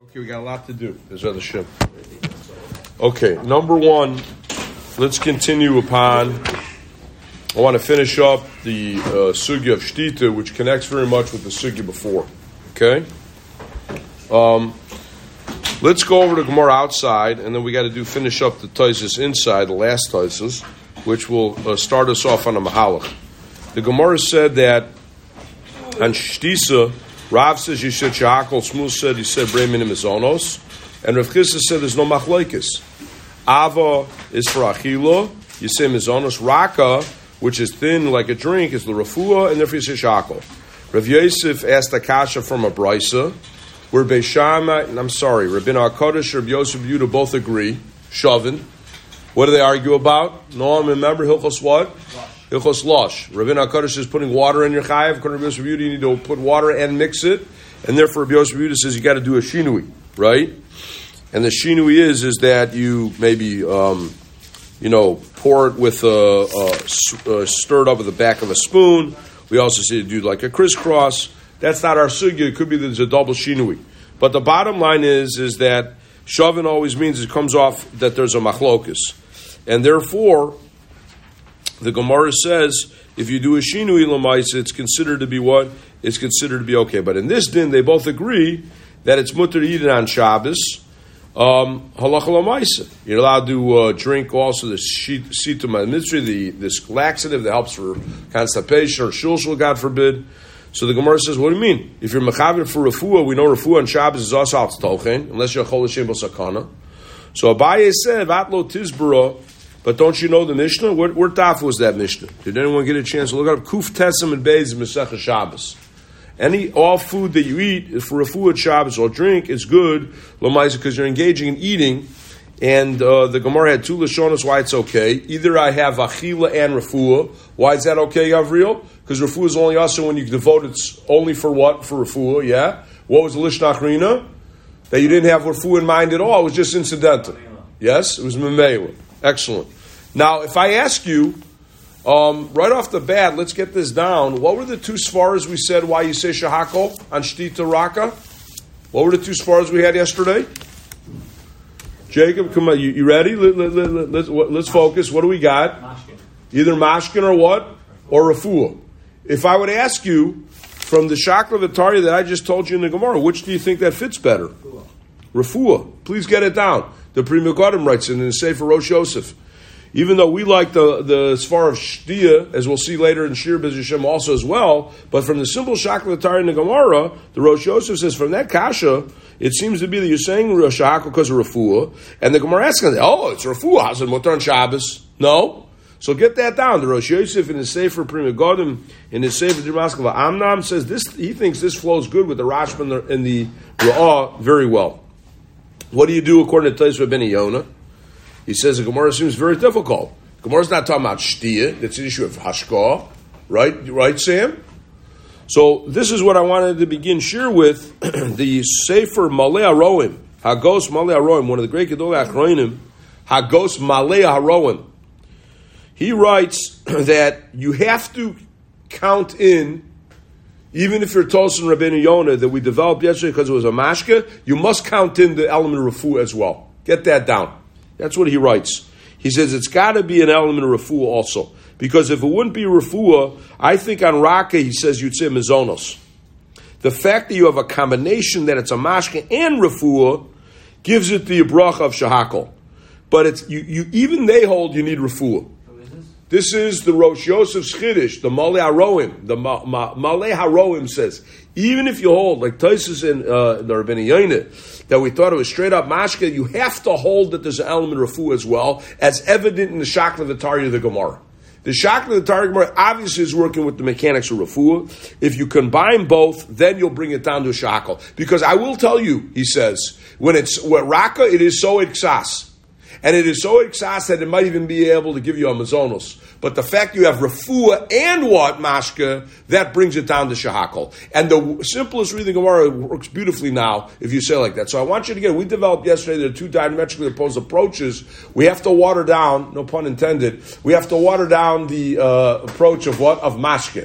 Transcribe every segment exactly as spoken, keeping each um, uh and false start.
Okay, we got a lot to do. There's other ship. Okay, number one, let's continue upon. I want to finish up the uh, sugya of shtita, which connects very much with the sugya before. Okay? Um, let's go over to Gemara outside, and then we got to do finish up the Taisus inside, the last Taisus, which will uh, start us off on a Mahalach. The Gemara said that on shtisa, Rav says you said shahakol, Shmuel said you said bremin mizonos, and Rav Chisda said there's no machlokes. Ava is for achila, you say mizonos. Raka, which is thin like a drink, is the refuah, and therefore you say shahakol. Rav Yosef asked a kasha from a brisa, where Beishama, and I'm sorry, Rabbeinu HaKadosh, Rav Yosef Yehuda both agree, shovin. What do they argue about? No, remember Hilchos what? Hilchos Losh. Rabbeinu HaKadosh is putting water in your chayav. According to Rav Yosef Yehuda, you need to put water and mix it. And therefore, Rav Yosef Yehuda says you got to do a shinui, right? And the shinui is is that you maybe, um, you know, pour it with a, a, a stirred up with the back of a spoon. We also say to do like a crisscross. That's not our sugya. It could be that there's a double shinui. But the bottom line is is that shavin always means it comes off that there's a machlokus. And therefore, the Gemara says, if you do a shinui l'maisa, it's considered to be what? It's considered to be okay. But in this din, they both agree that it's mutter to eat it on Shabbos. Um, halacha l'maisa. You're allowed to uh, drink also the situm mitzri, the this laxative that helps for constipation or shulshul, God forbid. So the Gemara says, what do you mean? If you're mechaber for refuah, we know refuah on Shabbos is also al tolchen, unless you're chol l'shem b'sakana. So Abaye said, vatlo tizbara. But don't you know the Mishnah? Where, where taf was that Mishnah? Did anyone get a chance to look up? Kuf Tesem and Beis Mesechah Shabbos. Any all food that you eat for refuah Shabbos or drink is good, l'maisa, because you're engaging in eating. And uh, the Gemara had two lashonos why it's okay. Either I have achila and refuah. Why is that okay, Gavriel? Because refuah is only also when you devote it only for what? For refuah, yeah. What was the lishna achrina? That you didn't have refuah in mind at all. It was just incidental. Yes, it was memela. Excellent. Now, if I ask you, um, right off the bat, let's get this down. What were the two svaras we said why you say shahakol on shtita raka? What were the two svaras we had yesterday? Jacob, come on, you, you ready? Let, let, let, let, let's, let's focus. What do we got? Mashkin. Either mashkin or what? Or refuah. If I would ask you, from the shakla v'tarya that I just told you in the Gemara, which do you think that fits better? Refuah. Refuah. Please get it down. The Pri Megadim writes it in the Sefer Rosh Yosef. Even though we like the, the Sfar of Shtia, as we'll see later in Shir Bez Hashem also as well, but from the simple Shakla Tar in the Gemara, the Rosh Yosef says, from that Kasha, it seems to be that you're saying Shahakol because of Refuah, and the Gemara asks, oh, it's Refuah, how's it Mutar on Shabbos? No. So get that down. The Rosh Yosef in his Sefer Pri Megadim, in his Sefer Dimaskava Amnam, says this. He thinks this flows good with the Rashba and the, and the Ra'ah very well. What do you do according to Taisva Ben Yonah? He says the Gemara seems very difficult. The Gemara's not talking about shtiyah. That's an issue of hashkah. Right? Right, Sam? So this is what I wanted to begin share with. The Sefer Malei HaRoim. Hagos Malei HaRoim. One of the great Gedolei Achronim. Hagos Malei HaRoim. He writes that you have to count in, even if you're Tosin Rabbeinu Yonah, that we developed yesterday because it was a mashka, you must count in the element of refuah as well. Get that down. That's what he writes. He says it's got to be an element of refuah also. Because if it wouldn't be refuah, I think on Raka, he says you'd say mizonos. The fact that you have a combination that it's a mashka and refuah gives it the bracha of shahakol. But it's you, you even they hold you need refuah. This is the Rosh Yosef's Chiddush, the Malei HaRoim. The Ma, Ma, Malei HaRoim says, even if you hold, like Taisus and uh, the Rabbeinu Yonah, that we thought it was straight up mashka, you have to hold that there's an element of refuah as well, as evident in the Shakla V'Tarya of the Gemara. The Shakla V'Tarya Gemara obviously is working with the mechanics of refuah. If you combine both, then you'll bring it down to a shakal. Because I will tell you, he says, when it's when raka, it is so iksas. And it is so exas that it might even be able to give you a mazonos. But the fact you have refuah and what, mashka, that brings it down to shahakol. And the simplest reading Gemara works beautifully now if you say like that. So I want you to get, we developed yesterday the two diametrically opposed approaches. We have to water down, no pun intended, we have to water down the uh, approach of what? Of mashka.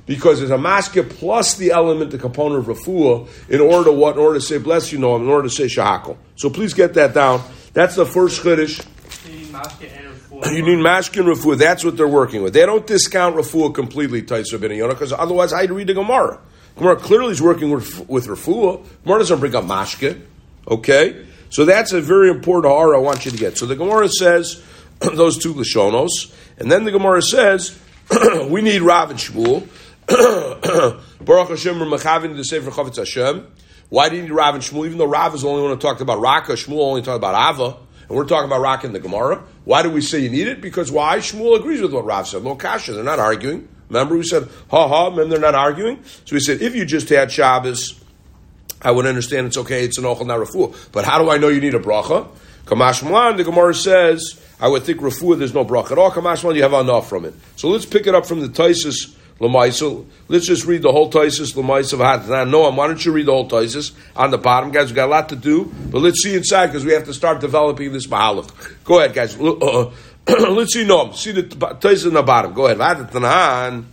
because it's a maske plus the element, the component of refuah, in order to what? In order to say bless you, Noam, in order to say shahakol. So please get that down. That's the first chiddush. You need maske and refuah. That's what they're working with. They don't discount refuah completely, Taisa ben Yonah, because otherwise I'd read the Gemara. Gemara clearly is working with, with refuah. Gemara doesn't bring up maske. Okay? So that's a very important hara I want you to get. So the Gemara says those two Lashonos, and then the Gemara says we need Rav and Shmuel. Baruch Hashem, we're mechavin the Sefer Chavetz Hashem. Why do you need Rav and Shmuel? Even though Rav is the only one who talked about Raka, Shmuel only talked about Ava, and we're talking about Raka in the Gemara. Why do we say you need it? Because why? Shmuel agrees with what Rav said. Lo kasha, they're not arguing. Remember we said, ha ha, and they're not arguing? So we said, if you just had Shabbos, I would understand it's okay, it's an ochel, not refuah. But how do I know you need a bracha? Kamash Malan, the Gemara says, I would think refuah, there's no bracha at all. Kamash Malan, you have enough from it. So let's pick it up from the Taisus Lamaisa. Let's just read the whole Taisus Lamaisa of Hatan. Noam, why don't you read the whole Taisus on the bottom? Guys, we've got a lot to do, but let's see inside because we have to start developing this mahalach. Go ahead, guys. Uh, let's see Noam. See the Taisus on the bottom. Go ahead. Hatan.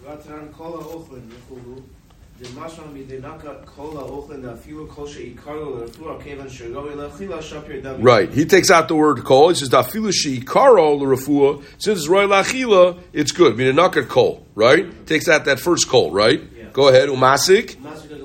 Right. He takes out the word kol. He says dafilu sheikaro l'refuah. Since it's roy lachila, it's good. Meaning nakat kol. Right. Takes out that first kol. Right. Yeah. Go ahead. Umasik.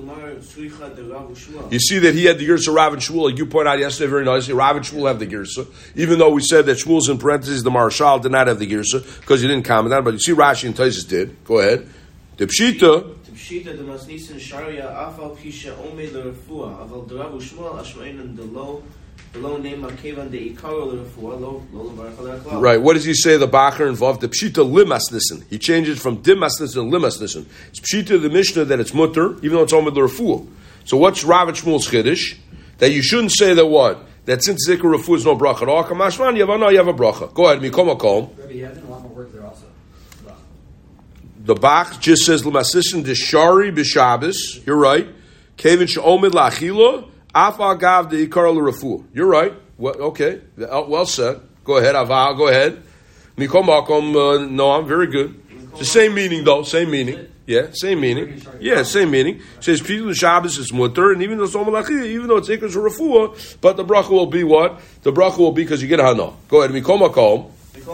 You see that he had the girsa Rav and Shmuel, like you pointed out yesterday very nicely. Rav and Shmuel have the girsa, even though we said that Shmuel's in parentheses. The Marshal did not have the girsa because he didn't comment on it. But you see Rashi and Taisus did. Go ahead. The pshita. Pshita the masnisin sharia afal pisha omed l'refuah aval d'Rav u'Shmuel ashma'in d'lo d'lo nema kevan de'ikaro l'refuah lo lo l'varach al'aklal. Right. What does he say? The Bacher involved the pshita limasnisin. He changes from dimasnisin to limasnisin. It's pshita the Mishnah that it's mutter even though it's omed l'refuah. So what's Rav and Shmuel's chiddush? That you shouldn't say that what? That since zikr refuah is no bracha at all. Kamashman you have a no, you have a bracha. Go ahead. Mikom akom. Rabbi, you have a lot more work there also. The Bach just says l'masishin deshari b'Shabbos. You're right. Kevin she'omid la'achila af agav de'ikar l'refuah. You're right. Well, okay. Well said. Go ahead, Aval. Go ahead. Mikom makom. No, I'm very good. It's the same meaning though. Same meaning. Yeah, same meaning. Yeah, same meaning. It says people Shabbos is mutter, and even though it's omid la'achila, even though it's ikar refuah, but the bracha will be what? The bracha will be because you get a hana. Go ahead. Mikom makom.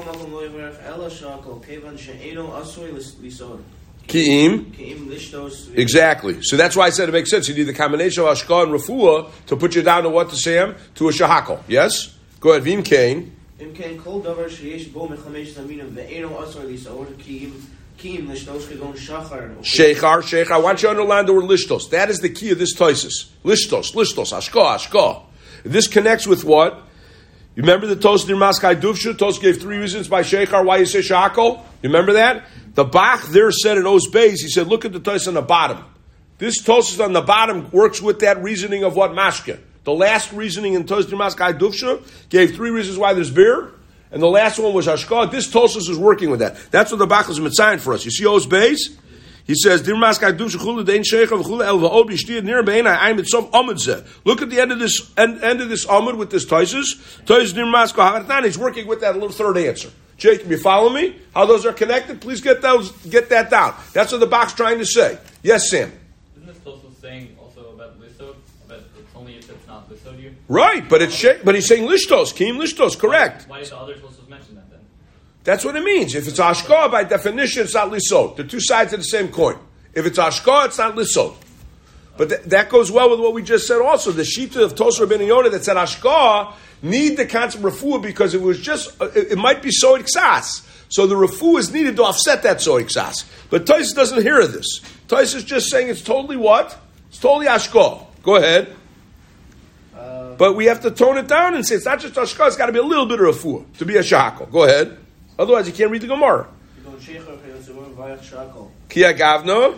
Ki'im. Exactly. So that's why I said it makes sense. You need the combination of Ashka and Refuah to put you down to what to Sam? To a Shahakol. Yes? Go ahead. Vim Kain. Sheikhar, Sheikhar. I want you to underline the word Lishtos. That is the key of this Taisus. Lishtos, Lishtos, Ashka, Ashka. This connects with what? You remember the Tos Dir Maskai Duvshu? Tos gave three reasons by Sheikhar why you say Shakol. You remember that? The Bach there said in Oz Beis, he said, look at the Tos on the bottom. This Tos on the bottom works with that reasoning of what Mashke. The last reasoning in Tos Dir Maskai Duvshu gave three reasons why there's beer, and the last one was Ashka. This Tos is working with that. That's what the Bach is mitzaying for us. You see Oz Beis? He says, "Dir maskai duvshu chulu dein sheikha v'chulu el va'od b'shtiyad nir be'enai ayim mitzom amud zeh." Look at the end of this end, end of this amud with this taisus. Taisus dir maskai havartan. He's working with that little third answer. Jacob, you follow me? How those are connected? Please get those, get that down. That's what the box trying to say. Yes, Sam. Isn't this also saying also about lisod? About it's only if it's not lisod you. Right, but it's but he's saying lishtos, kim lishtos. Correct. Why, why did the others also mention that then? That's what it means. If it's ashka, by definition, it's not lisod. They're two sides of the same coin. If it's ashka, it's not lisod. But th- that goes well with what we just said also. The shita of Tosar ben Yonah that said ashka need the concept of refuah because it was just, it, it might be soid ksas. So the refuah is needed to offset that soid ksas. But Tais doesn't hear of this. Tais is just saying it's totally what? It's totally ashka. Go ahead. Uh, but we have to tone it down and say it's not just ashka, it's got to be a little bit of refuah to be a shahakol. Go ahead. Otherwise, you can't read the Gemara. Ki agavno.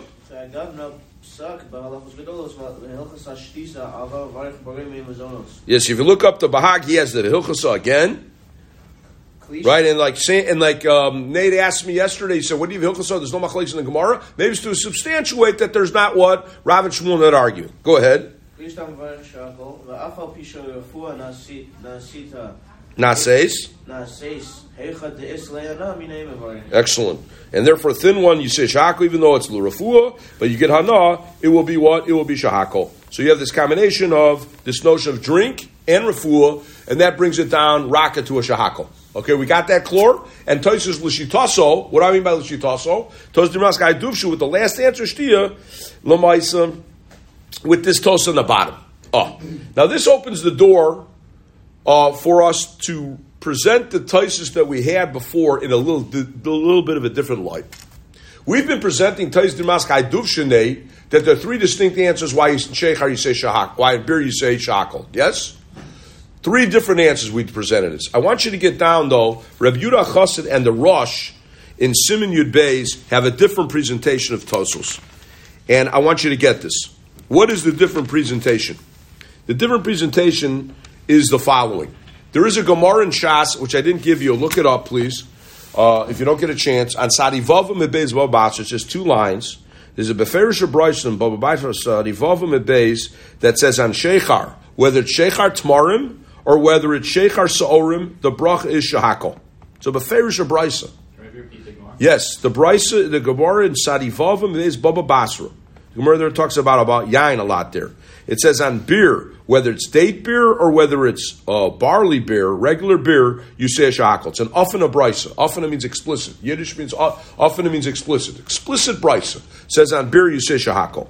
Yes, if you look up the Bahag, he has the Hilchasa again. Right, and like and like um, Nate asked me yesterday, he said, what do you have Hilchasa? There's no machlekes in the Gemara. Maybe it's to substantiate that there's not what Rav and Shmuel not argue. Go ahead. Naseis. Naseis. Heicha de'is le'ana minei mevarim. Excellent. And therefore, thin one, you say shahako, even though it's l'rafua, but you get hana, it will be what? It will be shahako. So you have this combination of this notion of drink and rafua, and that brings it down raka to a shahako. Okay, we got that chlor, and Tosis l'shitaso. What do I mean by l'shitaso? Tosis d'maskai duvshu with the last answer shtia l'maisa with this tos on the bottom. Oh, now this opens the door uh, for us to present the Tosis that we had before in a little, a little bit of a different light. We've been presenting Tosis d'maskai duvshu that there are three distinct answers why you sheichar you say shahak, why in beer you say shakal. Yes. Three different answers we presented us. I want you to get down, though. Reb Yehuda Chassid and the Rosh in Siman Yud Beis have a different presentation of Tosos. And I want you to get this. What is the different presentation? The different presentation is the following. There is a Gemara in Shas, which I didn't give you. Look it up, please. Uh, if you don't get a chance. On Sadivavim Ebeis Babas, it's just two lines. There's a Beferish Bryson, Bababais Sadivavim Ebeis, that says on Sheichar, whether it's Sheichar Tmarim, or whether it's Sheichar Sa'orim, the bracha is Shahako. So Beferish Brisa. Yes, the Brisa, the Gemara in Sadivavim is Baba Basra. The Gemara there talks about, about yain a lot there. It says on beer, whether it's date beer or whether it's uh, barley beer, regular beer, you say a Shahako. It's an often a Brisa. Often means explicit. Yiddish means, uh, often means explicit. Explicit Brisa. Says on beer, you say Shahako.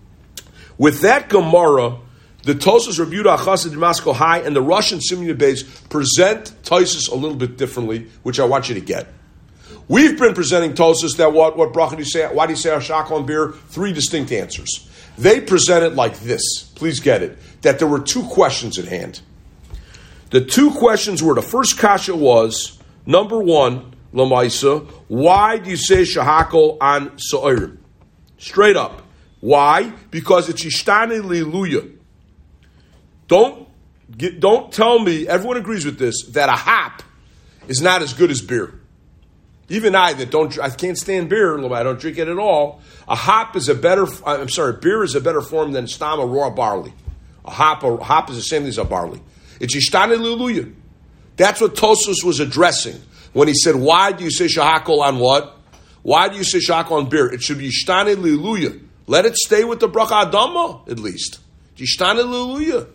With that Gemara, the Tosos Reb Yehuda Chassid Damasco High and the Russian Siman Yud Beis present Tosos a little bit differently, which I want you to get. We've been presenting Tosos that what what bracha do you say? Why do you say Ashak on beer? Three distinct answers. They present it like this. Please get it. That there were two questions at hand. The two questions were, the first kasha was, number one, Lamaisa, why do you say Shahakol on Sa'ir? Straight up. Why? Because it's Ishtane Liluya. Don't get, don't tell me, everyone agrees with this, that a hop is not as good as beer. Even I that don't, I can't stand beer, I don't drink it at all. A hop is a better, I'm sorry, beer is a better form than stam or raw barley. A hop, a hop is the same as a barley. It's Ishtane Liluya. That's what Tosos was addressing when he said, why do you say Shahakol on what? Why do you say Shahakol on beer? It should be Ishtane Liluya. Let it stay with the bracha Adama, at least. Ishtane Liluya.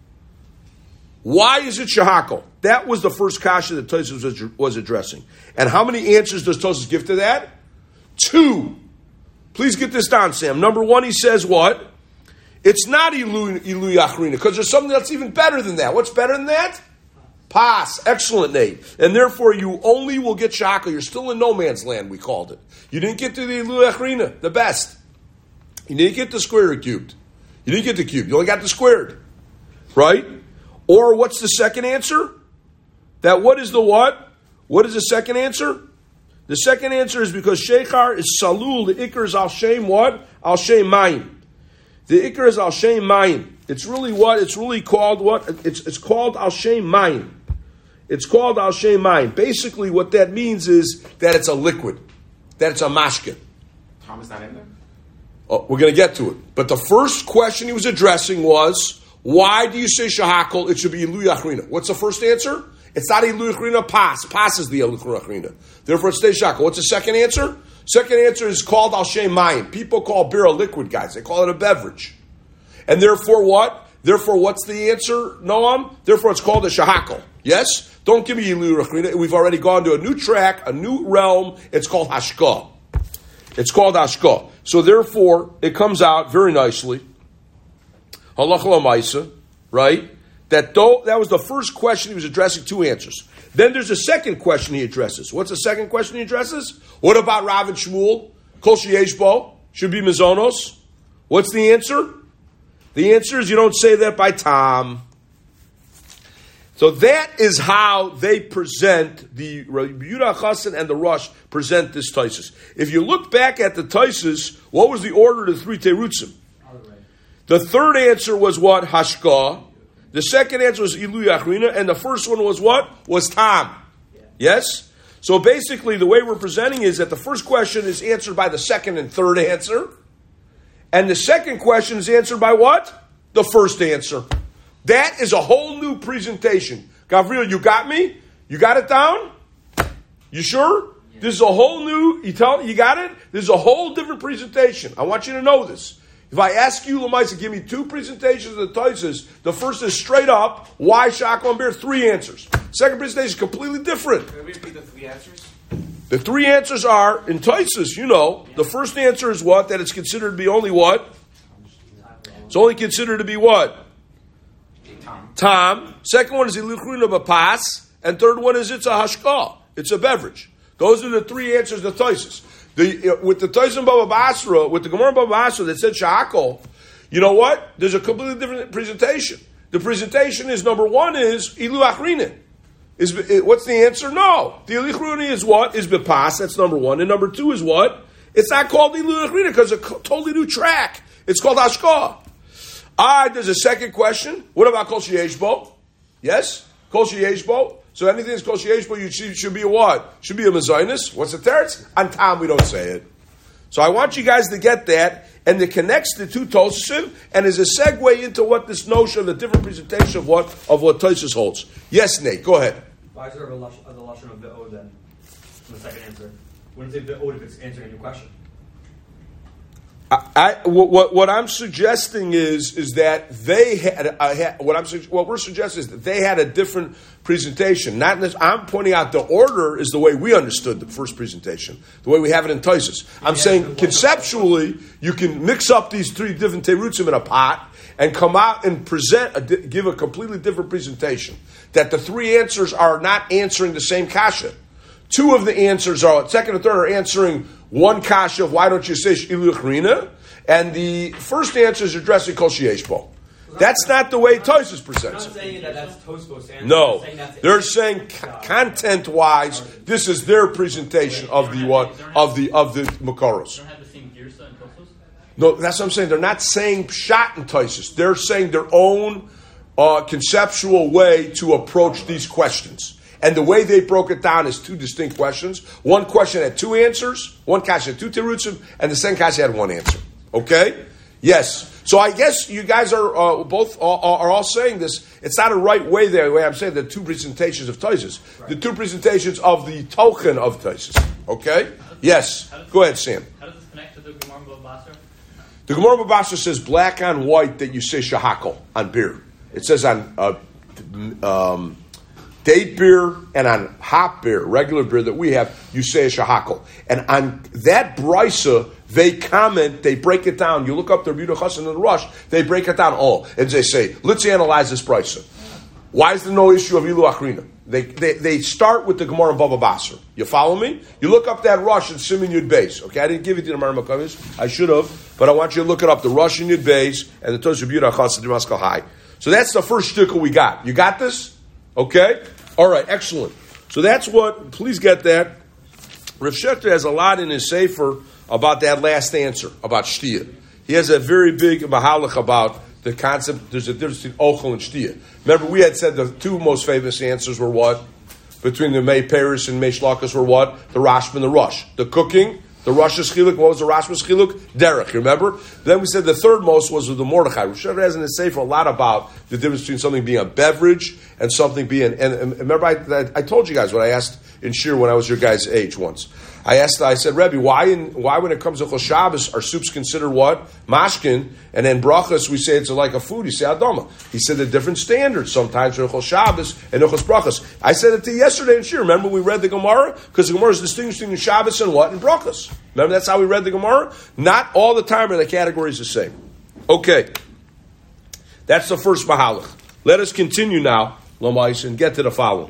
Why is it Shahakol? That was the first kasha that Tosos was addressing. And how many answers does Tosos give to that? Two. Please get this down, Sam. Number one, he says what? It's not Ilu, Ilu Yachrina, because there's something that's even better than that. What's better than that? Pas. Excellent name. And therefore, you only will get Shahakol. You're still in no man's land, we called it. You didn't get to the Ilu Yachrina, the best. You didn't get the square or cubed. You didn't get the cubed. You only got the squared. Right? Or what's the second answer? That what is the what? What is the second answer? The second answer is because Sheichar is Salul, the Iker is Al Shem what? Al Shem Mayim. The Iker is Al Shem Mayim. It's really what? It's really called what? It's it's called Al Shem Mayim. It's called Al Shem Mayim. Basically what that means is that it's a liquid. That it's a mashkin. Tom is not in there? Oh, we're going to get to it. But the first question he was addressing was, why do you say Shahakol? It should be Ilu Yachrina. What's the first answer? It's not Ilu Yachrina, Pas. Pas is the Ilu Yachrina. Therefore, it stays Shahakol. What's the second answer? Second answer is called Al Shem Mayim. People call beer a liquid, guys. They call it a beverage. And therefore what? Therefore, what's the answer, Noam? Therefore, it's called a Shahakol. Yes? Don't give me Ilu Yachrina. We've already gone to a new track, a new realm. It's called Hashka. It's called Hashka. So therefore, it comes out very nicely. Halacha l'maisa, right? That though, that was the first question he was addressing, two answers. Then there's a second question he addresses. What's the second question he addresses? What about Rav and Shmuel? Kol sheyesh bo should be mizonos. What's the answer? The answer is you don't say that by Tom. So that is how they present, the Yehuda Chassid and the Rosh present this Tosos. If you look back at the Tosos, what was the order of the three Terutzim? The third answer was what? Hashka. The second answer was Ilu Yachrina. And the first one was what? Was Tam. Yeah. Yes? So basically the way we're presenting is that the first question is answered by the second and third answer. And the second question is answered by what? The first answer. That is a whole new presentation. Gavril, you got me? You got it down? You sure? Yeah. This is a whole new, you tell you got it? This is a whole different presentation. I want you to know this. If I ask you, Lamaisa, give me two presentations of the Taisus, the first is straight up, why Shakal and Beer? Three answers. Second presentation is completely different. Can we repeat the three answers? The three answers are, in Taisus, you know, the first answer is what? That it's considered to be only what? It's only considered to be what? Tam. Second one is Iluchruna Bapas. And third one is it's a hashka. It's a beverage. Those are the three answers to Taisus. The, with the Taisim Baba Basra, with the Gemara Baba Basra that said Sha'akol, you know what? There's a completely different presentation. The presentation is, number one is Ilu Achrinin. Is, what's the answer? No. The Ilu Achrinin is what? Is Bepas, that's number one. And number two is what? It's not called Ilu Achrinin because it's a totally new track. It's called Ashka. Ah, there's a second question. What about Kol Sheyeshbo? Yes? Kol Sheyeshbo? So anything that's Kol Sheyeshbo, you should, should be a what? Should be a Mezainis. What's the teretz? On Tam, we don't say it. So I want you guys to get that, and it connects the two Tosim, and is a segue into what this notion of the different presentation of what of what Tosis holds. Yes, Nate, go ahead. Why is there a lush, the lashon of Be'od then? In the second answer. Wouldn't say Be'od if it's answering a new question. I, I, what, what I'm suggesting is is that they had, uh, had what I'm what we're suggesting is that they had a different presentation. Not this, I'm pointing out the order is the way we understood the first presentation, the way we have it in Taisus. I'm yeah, saying conceptually you can mix up these three different terutzim in a pot and come out and present a, give a completely different presentation. That the three answers are not answering the same kasha. Two of the answers are second and third are answering one kasha of why don't you say Ilu Achrina, and the first answer is addressing Kol Sheyeshbo. That's not the way Tosfos presents it. I'm not saying that that's Tosfos' answer. No, saying that's they're saying co- content-wise, this is their presentation of the what of the of the Makoros. They don't have the same Girsa and Tosfos? No, that's what I'm saying. They're not saying Pshat and Tosfos. They're saying their own uh, conceptual way to approach these questions. And the way they broke it down is two distinct questions. One question had two answers. One kasha had two terutzim, and the second kasha had one answer. Okay? Yes. So I guess you guys are uh, both are, are all saying this. It's not a right way there. The way I'm saying the two presentations of Taisus, right. The two presentations of the token of Taisus. Okay? Yes. This, Go ahead, Sam. How does this connect to the Gemara Babasra? The Gemara Babasra says black on white that you say shahakol on beer. It says on uh, um, date beer and on hop beer, regular beer that we have, you say a shahakol. And on that brisa, they comment, they break it down. You look up the Rebbe Chassan and the Rush, they break it down all. And they say, let's analyze this brisa. Why is there no issue of Ilu Achrina? They, they they start with the Gemara and Baba Basra. You follow me? You look up that Rush and Siman Yud Beis. Okay, I didn't give it to the Gemara Makamis. I should have, but I want you to look it up. The Rush and Yud Beis and the Tosfos Rebbe Chassan and Maskal High. So that's the first shtickle we got. You got this? Okay? All right, excellent. So that's what, please get that. Rav Shechter has a lot in his Sefer about that last answer, about Shtia. He has a very big mahalach about the concept, there's a difference between Ochel and Shtia. Remember, we had said the two most famous answers were what? Between the Mei Paris and Mei Shlakas were what? The Rashba and the Rush. The cooking, the Rush's Chiluk, what was the Rashba's Chiluk? Derech, remember? Then we said the third most was with the Mordechai. Rav Shechter has in his Sefer a lot about the difference between something being a beverage and something being, and, and remember I, I told you guys what I asked in Shir when I was your guys' age once. I asked, I said, Rebbe, why in, why when it comes to Chol Shabbos are soups considered what? Mashkin, and then brachas we say it's like a food. You say Adama. He said the different standards sometimes for Chol Shabbos and Chol brachas. I said it to you yesterday in Shir. Remember we read the Gemara? Because the Gemara is distinguishing Shabbos and what? And brachas. Remember that's how we read the Gemara? Not all the time are the categories the same. Okay. That's the first mahalach. Let us continue now, Lamais, and get to the following.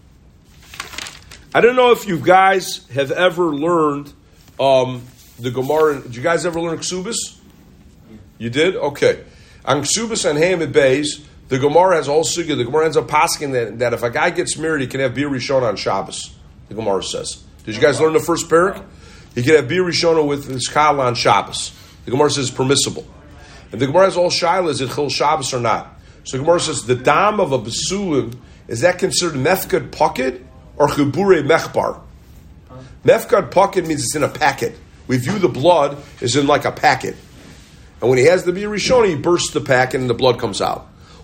I don't know if you guys have ever learned um, the Gemara. Did you guys ever learn Ksubis? You did? Okay. On Ksubis and Hamid Beis, the Gemara has a whole sugya. The Gemara ends up pasking that, that if a guy gets married, he can have Bir Rishona on Shabbos. The Gemara says. Did you guys learn the first parak? He can have Bir Rishona with his Kala on Shabbos. The Gemara says it's permissible. And the Gemara has all Shaila, is it Chil Shabbos or not? So the Gemara says the dam of a Besulim, is that considered Mefkad Pocket? Or chibure mechbar. Huh? Mefkad pocket means it's in a packet. We view the blood as in like a packet. And when he has the Bir Rishona, he bursts the packet and the blood comes out.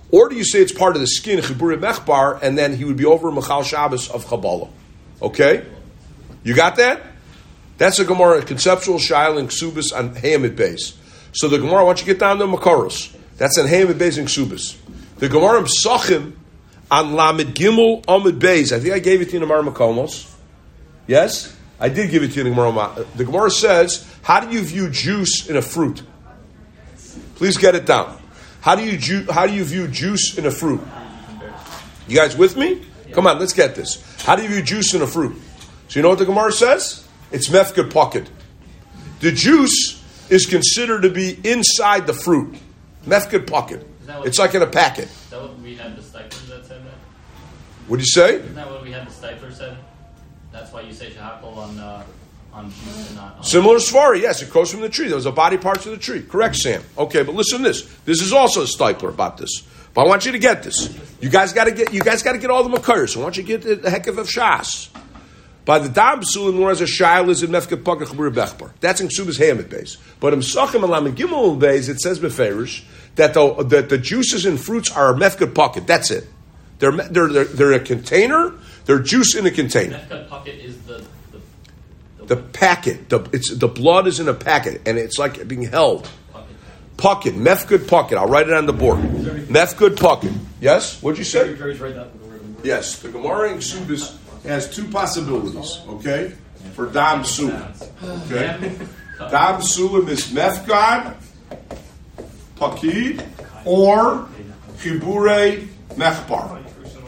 Or do you say it's part of the skin, Chiburi Mechbar, and then he would be over Mechal Shabbos of Kabbalah? Okay? You got that? That's a Gemara, a conceptual Shail and Ksubis on Hamid base. So the Gemara, once you get down to Makaros, that's on Hamid base and Ksubis. The Gemara Psachim on Lamed Gimel Amid Beis. I think I gave it to you in the Gemara Makomos. Yes? I did give it to you in the Gemara. The Gemara says, how do you view juice in a fruit? Please get it down. How do you ju- how do you view juice in a fruit? You guys with me? Come on, let's get this. How do you view juice in a fruit? So you know what the Gemara says? It's mefked pocket. The juice is considered to be inside the fruit. Mefked pocket. It's like in a packet. Is that what we had the Stifler that said that? What do you say? Isn't that what we had the Stifler said? That's why you say shahakol on uh, on juice and not on... Similar svari, yes, it grows from the tree. There was a body parts of the tree. Correct, Sam. Okay, but listen to this. This is also a Stifler about this. But I want you to get this. You guys got to get. You guys got to get all the makars. I want you to get the, the heck of a shas. By the dam psulim, nor as a shail is in mefket pakach chibur bechbar. That's in Ksubas Hamid base. But in Psachim alam and Gimel base, it says beferish that the that the juices and fruits are mefket pocket. That's it. They're they're they're, they're a container. They're juice in a container. Mefkat pocket is the the, the, the packet. The it's the blood is in a packet, and it's like being held. Pocket, mefkud pocket. I'll write it on the board. Mefkud pocket. Yes. What'd you say? Yes. The Gemara in Ksubas has two possibilities. Okay, for dam sulim. Okay, dam sulim is mefkad, pakid, or chibure mechbar.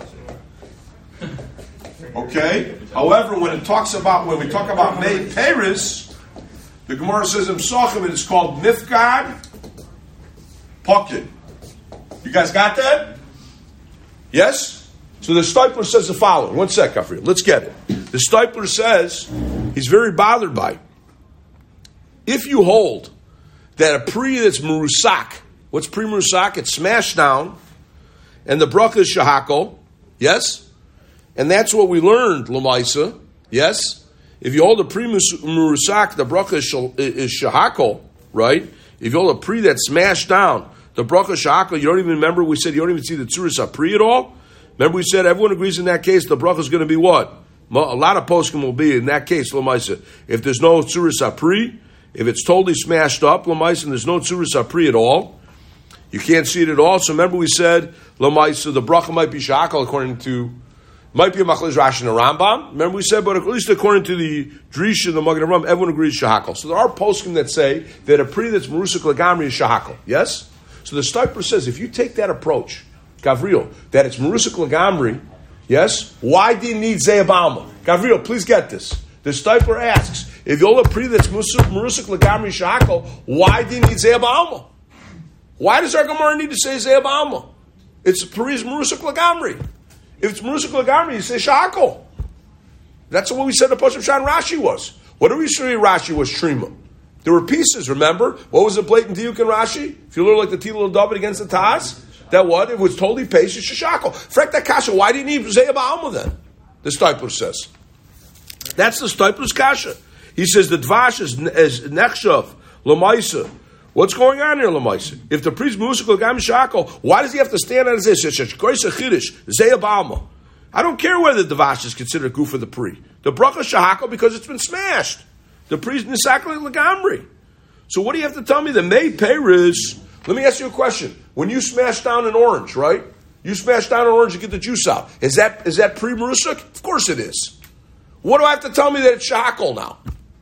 Okay. However, when it talks about when we talk about mei peris, the Gemara says in Psachim it's called mifkad pocket. You guys got that? Yes. So the Stipler says the following. One sec, Kafri. Let's get it. The Stipler says he's very bothered by it. If you hold that a pri that's merusak, what's pri merusak? It's smashed down, and the bracha is shahakol. Yes. And that's what we learned, Lamaisa. Yes? If you hold a pri murusak, the bracha is shahakol, right? If you hold a pri that's smashed down, the bracha shahakol, you don't even remember, we said you don't even see the tzuris apri at all? Remember we said everyone agrees in that case, the bracha is going to be what? A lot of poskim will be in that case, Lamaisa. If there's no tzuris apri, if it's totally smashed up, Lamaisa, and there's no tzuris apri at all, you can't see it at all. So remember we said, Lamaisa, the bracha might be shahakol according to might be a Machlez Rashi and a Rambam. Remember we said, but at least according to the Drish and the Magen Avraham, everyone agrees shahakol. So there are poskim that say that a pri that's merusik lagamri is shahakol. Yes? So the Stipler says, if you take that approach, Gavriel, that it's merusik lagamri, yes? Why do you need Zeyabalma? Gavriel, please get this. The Stipler asks, if you hold a pri that's merusik lagamri shahakol, why do you need Zeyabalma? Why does our Gemara need to say Zeyabalma? It's pri is merusik lagamri. If it's Merusik Lagamri, you say Shahakol. That's what we said the Pasuk Shan Rashi was. What do we say Rashi was Shrima? There were pieces, remember? What was the blatant diuk in Rashi? If you look like the Tilo of David against the Taz, that what? It was totally pace, it's Shahakol. Frek that kasha, why do you need Zayah Ba'alma then? The Stipler says. That's the Stipler's kasha. He says the Dvash is, is Nechshav, Lamaisa. What's going on here, Lamaisa? If the priest Merusik Lagamri Shahakol, why does he have to stand on his Zayah? I don't care whether the Dvash is considered goof for the pri. The bracha Shahakol because it's been smashed. The priest Nisakli Lagamri. So what do you have to tell me? The May Peris. Let me ask you a question. When you smash down an orange, right? You smash down an orange and get the juice out. Is that is that pri Merusik? Of course it is. What do I have to tell me that it's Shahakol now?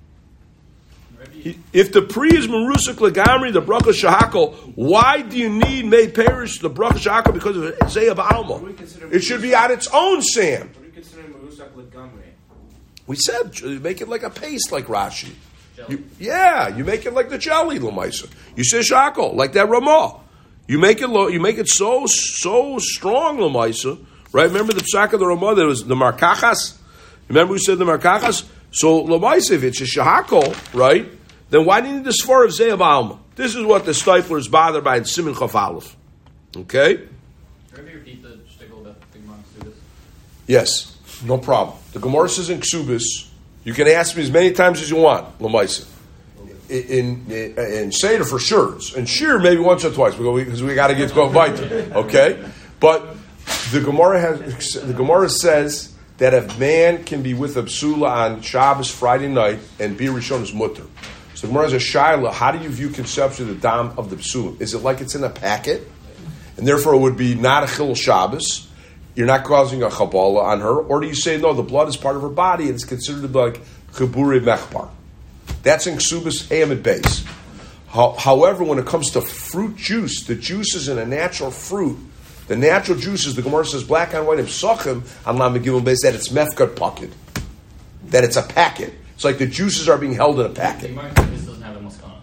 If the pri is merusik lagamri, the bracha shahakol, why do you need may perish the bracha shahakol because of Zayah Ba'alma? It should be on its own, Sam. What do you consider merusik lagamri? We said you make it like a paste, like Rashi. You, yeah, you make it like the jelly, Lamaisa. You say shahakol like that Ramah. You make it you make it so so strong, Lamaisa. Right? Remember the psak of the Ramah? There was the markachas. Remember we said the markachas. So Lamaisa, if it's a shahakol, right? Then why do you need the svar of Zayah Ba'alma? This is what the Stipler is bothered by in Siman Chaf Aleph. Okay? Can you repeat the shtickle about the Gemara in Ksubis? Yes, no problem. The Gemara says in Ksubis, you can ask me as many times as you want, Lamaisa. in in, in Seder for sure, and Shir maybe once or twice because we, we got to get going weiter. Okay, but the Gemara has the Gemara says that if man can be with a psula on Shabbos Friday night and be Rishon is mutter. So the Gemara has a shaila. How do you view conceptually the dam of the psula? Is it like it's in a packet, and therefore it would be not a chil Shabbos? You're not causing a chabala on her, or do you say no? The blood is part of her body, and it's considered to be like chiburi mechbar. That's in ksubas hamid base. However, when it comes to fruit juice, the juices in a natural fruit, the natural juices, the Gemara says black on white psachim on lamegilum base that it's mefkad pocket, that it's a packet. It's like the juices are being held in a packet. This doesn't have a maskana.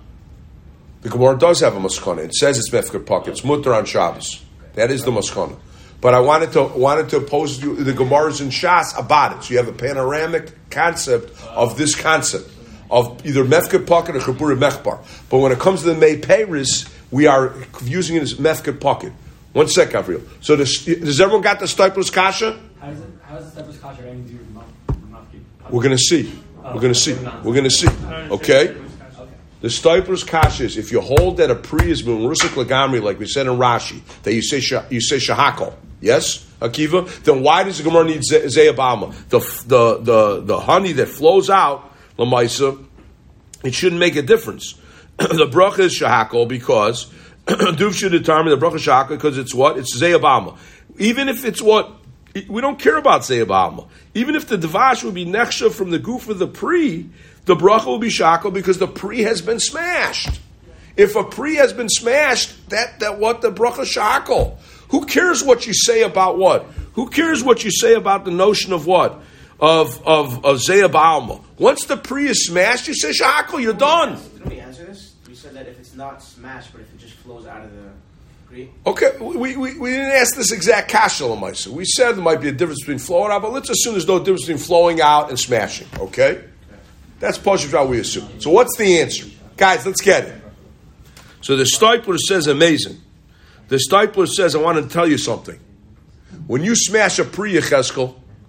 The Gemara does have a maskana. It says it's mefkad pocket. It's mutter on Shabbos. That is the maskana. But I wanted to wanted to pose you the Gemara's in Shas about it. So you have a panoramic concept of this concept of either mefkad pocket or chaburi mechbar. But when it comes to the Mei Peiris, we are using it as mefkad pocket. One sec, Gabriel. So does, does everyone got the Stipler's kasha? How does it? How does the Stipler's kasha have anything to do with mafki? We're going to see. We're going to see. We're going to see. Okay. The Stipler's kasha is if you hold that a pri is murusik lagamri, like we said in Rashi, that you say you say shahakol. Yes, Akiva. Then why does the Gemara need zeyabama? The the the the honey that flows out lamaisa, it shouldn't make a difference. The bracha is shahakol because Duv should determine the bracha shahakol because it's what? It's zeyabama. Even if it's what we don't care about zeyabama. Even if the devash would be nechsha from the goof of the pri, the bracha will be shahakol because the pri has been smashed. If a pri has been smashed, that that what the bracha shahakol. Who cares what you say about what? Who cares what you say about the notion of what? Of of of Zeya Ba'alma. Once the pri is smashed, you say shahakol, you're done. Didn't we answer this? We said that if it's not smashed, but if it just flows out of the pri. Okay, we, we, we didn't ask this exact kasha l'maisa. We said there might be a difference between flowing out, but let's assume there's no difference between flowing out and smashing. Okay, okay. That's partially how we assume. So what's the answer, guys? Let's get it. So the Stipler says amazing. The Stipler says, I want to tell you something. When you smash a pri Yecheskel,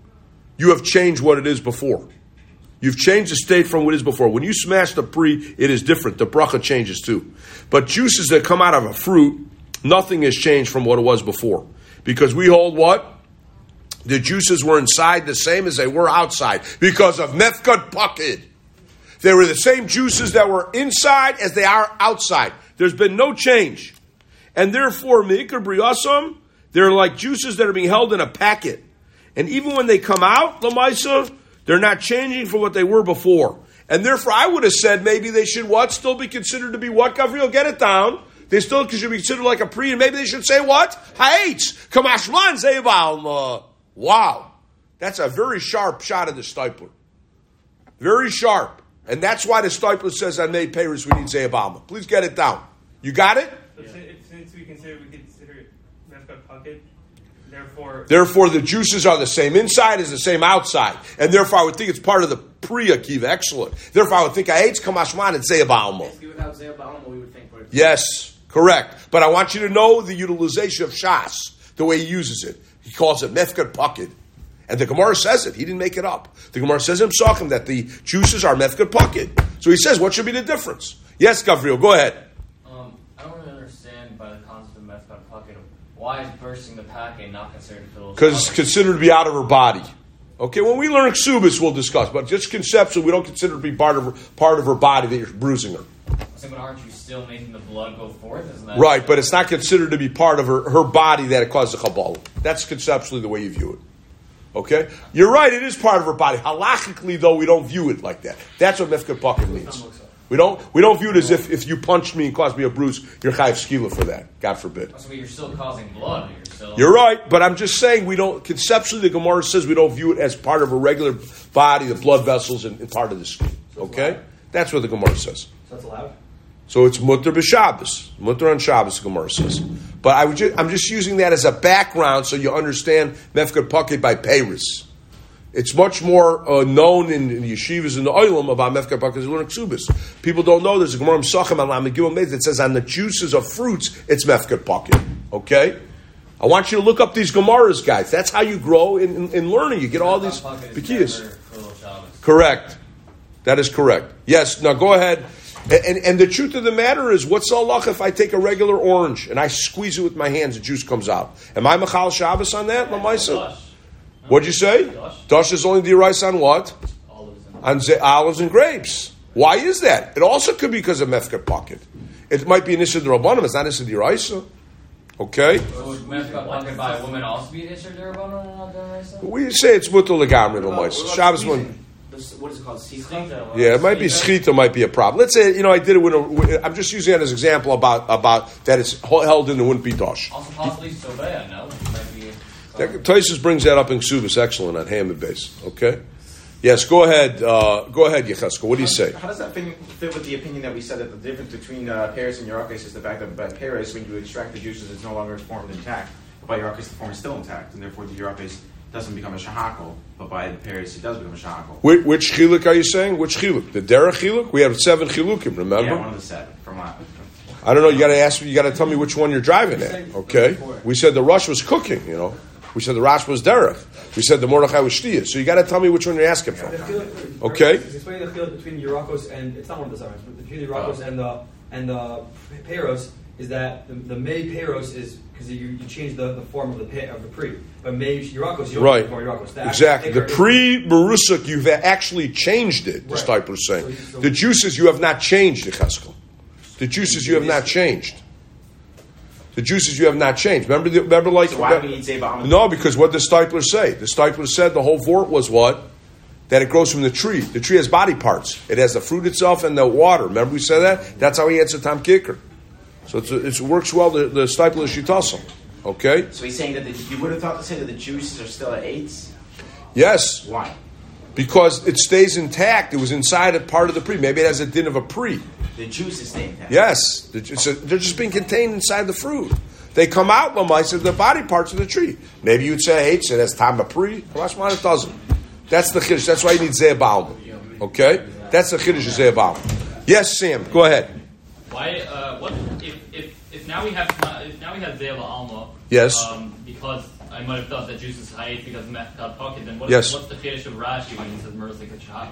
you have changed what it is before. You've changed the state from what it is before. When you smash the pri, it is different. The bracha changes too. But juices that come out of a fruit, nothing has changed from what it was before. Because we hold what? The juices were inside the same as they were outside. Because of mefkad pakid. They were the same juices that were inside as they are outside. There's been no change. And therefore, me'ikar briyasam, they're like juices that are being held in a packet. And even when they come out, lamaisa, they're not changing from what they were before. And therefore, I would have said maybe they should what? Still be considered to be what, Gavriel? Get it down. They still should be considered like a pri, and maybe they should say what? Ha'etz, kamashman zeibal. Wow. That's a very sharp shot of the Stipler. Very sharp. And that's why the Stipler says on Mei Peiris we need Zeibama. Please get it down. You got it? Yeah. Since we consider we consider it mefkad pocket, therefore therefore the juices are the same inside as the same outside, and therefore I would think it's part of the pri akiva. Excellent. Therefore I would think I ate kamashman and zeibama. Without zeibama, we would think for it. Yes, correct. But I want you to know the utilization of shas, the way he uses it. He calls it mefkad pocket. And the Gemara says it. He didn't make it up. The Gemara says in Psachim that the juices are mefkad pocket. So he says, what should be the difference? Yes, Gavriel, go ahead. Um, I don't really understand by the concept of mefkad pocket. Why is bursting the packet not considered a fiddle? Because it's considered to be out of her body. Okay, when we learn Ksubis, we'll discuss. But just conceptually, we don't consider it to be part of her, part of her body that you're bruising her. So, but aren't you still making the blood go forth? Isn't that right, but it's not considered to be part of her, her body that it causes a Kabbalah. That's conceptually the way you view it. Okay? You're right, it is part of her body. Halachically, though, we don't view it like that. That's what mefkad pocket means. We don't we don't view it as if, if you punched me and caused me a bruise, you're chayiv skila for that. God forbid. So you're still causing blood. You're, still... you're right, but I'm just saying we don't, conceptually the Gemara says we don't view it as part of a regular body, the blood vessels, and, and part of the skin. Okay? That's what the Gemara says. So that's allowed? So it's mutter b'Shabbos. Mutter on Shabbos, the Gemara says. But I would ju- I'm just using that as a background so you understand mefkad pocket by Peiris. It's much more uh, known in, in yeshivas in the oilam about mefkad pocket than learn ksubis. People don't know there's a Gemara Mesachim on Lamegillah Meis that says on the juices of fruits it's mefkad pocket. Okay? I want you to look up these Gemaras, guys. That's how you grow in, in, in learning. You get all these bikiyas. Correct. That is correct. Yes. Now go ahead. And, and, and the truth of the matter is, what's the halacha if I take a regular orange and I squeeze it with my hands, the juice comes out? Am I mechal Shabbos on that, Lamaisa? What'd you say? Dash is only deraisa on what? On ze- olives and grapes. Why is that? It also could be because of mefkat pocket. It might be an issue d'Rabbanan. It's not an issue d'Oraisa. Okay? So would mefkat pocket by a woman also be an issue d'Rabbanan and not d'Oraisa? We say it's mutal legamri, Lamaisa. Shabbos one. What is it called? Sicha? Yeah, it might be schita, might be a problem. Let's say, you know, I did it with a, I'm just using it as an example about, about that it's held in the wouldn't be dosh. Also possibly sobea, no? Might be. Taisus brings that up in Ksubas, excellent on Hamid base. Okay? Yes, go ahead. Uh, go ahead, Yechesko. What do you say? How does that fit, fit with the opinion that we said that the difference between uh, Paris and Yerakis is the fact that by Paris, when you extract the juices, it's no longer formed intact. But by Yerakis, the form is still intact, and therefore the Yerakis doesn't become a shahakol, but by the Paris, it does become a shahakol. Which, which chiluk are you saying? Which chiluk? The derech chiluk? We have seven chilukim. Remember? Yeah, one of the seven from last. I don't know. You got to ask. You got to tell me which one you're driving at. Okay. We said the rush was cooking. You know. We said the Rash was derech. We said the Mordechai was shtiyah. So you got to tell me which one you're asking from. Okay. It's explaining the chiluk between Yerakos and it's not one of the signs, but between the Yerakos and the and the Peros is that the, the May Peros is because you, you change the, the form of the pe, of the pre, but May Yerakos you don't right. change the Yerakos. The exactly. The pre Marusuk you've actually changed it. The right. Stipler is saying so, so the juices you have not changed. The Cheskel. The juices you have not changed. The juices you have not changed. Remember, the, remember, like so why do we need Zeba? No, because what the Stipler say? The Stipler said the whole vort was what? That it grows from the tree. The tree has body parts. It has the fruit itself and the water. Remember we said that? That's how he answered Tom Kicker. So it's, it works well. The, the Stipler is shitasam. Okay. So he's saying that the, you would have thought to say that the juices are still at eights. Yes. Why? Because it stays intact. It was inside a part of the pre. Maybe it has a din of a pre. The juice is staying intact. Yes. It's a, they're just being contained inside the fruit. They come out, Lamaisa, the body parts of the tree. Maybe you'd say, hey, it has time of pre. Kamash it doesn't. That's the chiddush. That's why you need Ze'abal. Okay? That's the chiddush of Ze'abal. Yes, Sam, go ahead. Why, uh, what, if, if, if now we have, if now we have Ze'abal Alma. Yes. Um, because I might have thought that juice is high because of Mechkat pocket, then what, yes. what's the chiddush of Rashi when he says Merzik Shahak?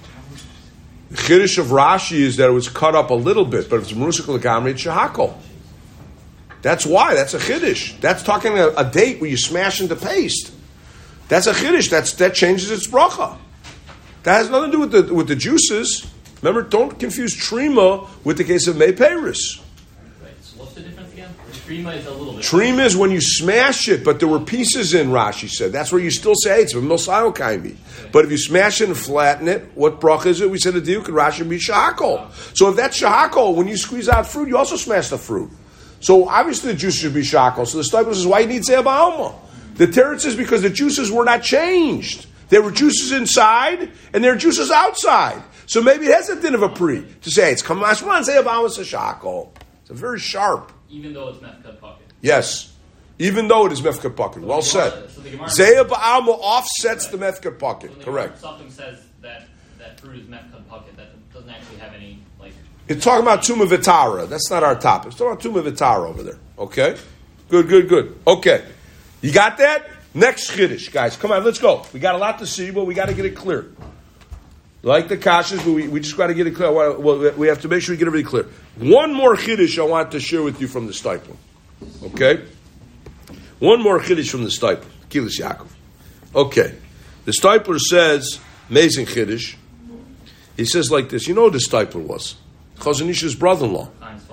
The chiddush of Rashi is that it was cut up a little bit, but if it's Merusik L'Gamri, it's Shahakol. That's why. That's a chiddush. That's talking a, a date where you smash into paste. That's a chiddush. That's that changes its bracha. That has nothing to do with the with the juices. Remember, don't confuse trima with the case of May Paris. Right. So what's the difference again? Trima is a little bit. Trima is when you smash it, but there were pieces in. Rashi said that's where you still say it's a milsayo kaimi. But if you smash it and flatten it, what bracha is it? We said the diuk and Rashi be shahakol. So if that's shahakol, when you squeeze out fruit, you also smash the fruit. So obviously the juice should be shakal. So the Stipler says, why you need Ze'abal Alma? The teretz is because the juices were not changed. There were juices inside and there are juices outside. So maybe it has a din of a pre to say it's kamash man Ze'abal Alma is a shakal. It's a very sharp. Even though it's Mefkat pocket. Yes. Even though it is Mefkat pocket. So well Gemara, said. So Ze'abal Alma offsets right. the Mefkat pocket. So the correct. Something says that that fruit is Mefkat pocket. That doesn't actually have any like. It's talking about Tuma Vitara. That's not our topic. It's talking about Tuma Vitara over there. Okay? Good, good, good. Okay. You got that? Next chiddush, guys. Come on, let's go. We got a lot to see, but we got to get it clear. Like the kashas, but we, we just got to get it clear. Well, we have to make sure we get everything clear. One more chiddush I want to share with you from the Stipler. Okay? One more chiddush from the Stipler. Kilis Yaakov. Okay. The Stipler says, amazing chiddush. He says like this. You know what the Stipler was? Chazon Ish's brother-in-law.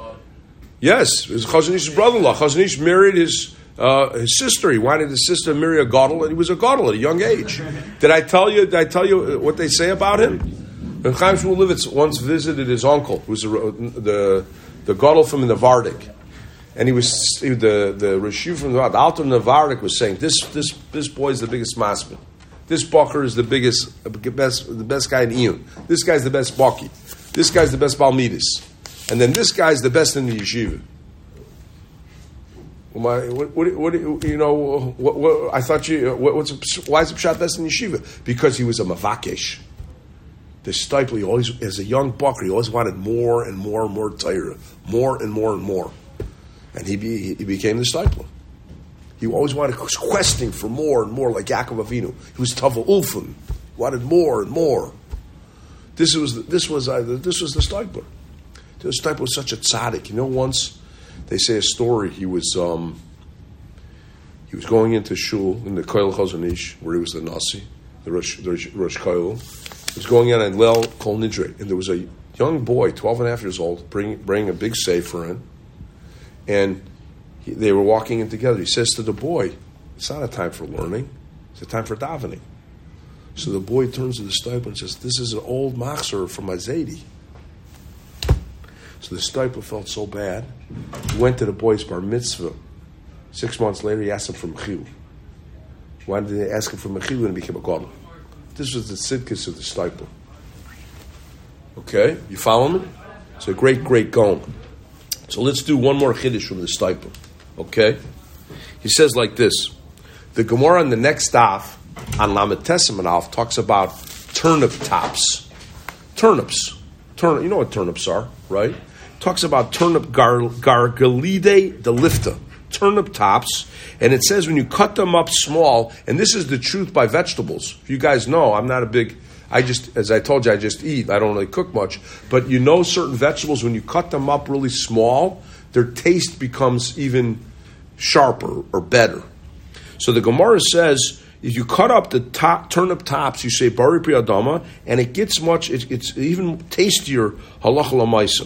Yes, it was Chazon Ish's brother-in-law. Chazon Ish married his uh, his sister. He wanted his sister to marry a gadol, and he was a gadol at a young age. Did I tell you? Did I tell you what they say about him? When Chaim Shmulevitz once visited his uncle, who was a, the the gadol from Navardik, and he was the the Rishu from the Alter Navardik was saying this this this boy is the biggest masman. This Bacher is the biggest, best, the best guy in Iyun. This guy's the best Baki. This guy's the best Balmidis. And then this guy's the best in the yeshiva. What, what, what, you know, what, what, I thought you, what, what's, why is the Pshat best in yeshiva? Because he was a Mavakesh. The Stipler, he always, as a young Bacher, he always wanted more and more and more Torah. More and more and more. And he, be, he became the Stipler. He always wanted, was questing for more and more, like Yaakov Avinu. He was Tava Ulfun. Wanted more and more. This was this was uh, this was the Stipler. This type was such a tzaddik. You know, once they say a story. He was um, he was going into shul in the Koil Chazon Ish, where he was the nasi, the Rosh, the Rosh Koil. He was going in and Lel Kol Nidre, and there was a young boy, twelve and a half years old, bringing bringing a big sefer in, and he, they were walking in together. He says to the boy, "It's not a time for learning; it's a time for davening." So the boy turns to the stipler and says, "This is an old machzor from Azadi." So the stipler felt so bad. He went to the boy's bar mitzvah. Six months later, he asked him for mechil. Why did they ask him for mechil when he became a gadol? This was the tzidkis of the stipler. Okay, you follow me? It's a great, great gaon. So let's do one more chiddush from the stipler. Okay, he says like this: the Gemara on the next daf on Lamed Tesem and Alf talks about turnip tops. Turnips. Turn, you know what turnips are, right? Talks about turnip gar, gargalide delifta. Turnip tops. And it says when you cut them up small, and this is the truth by vegetables. You guys know I'm not a big, I just, as I told you, I just eat. I don't really cook much. But you know certain vegetables, when you cut them up really small, their taste becomes even sharper or better. So the Gemara says, if you cut up the top, turnip tops, you say bari pri adama, and it gets much, it, it's even tastier halacha l'maisa.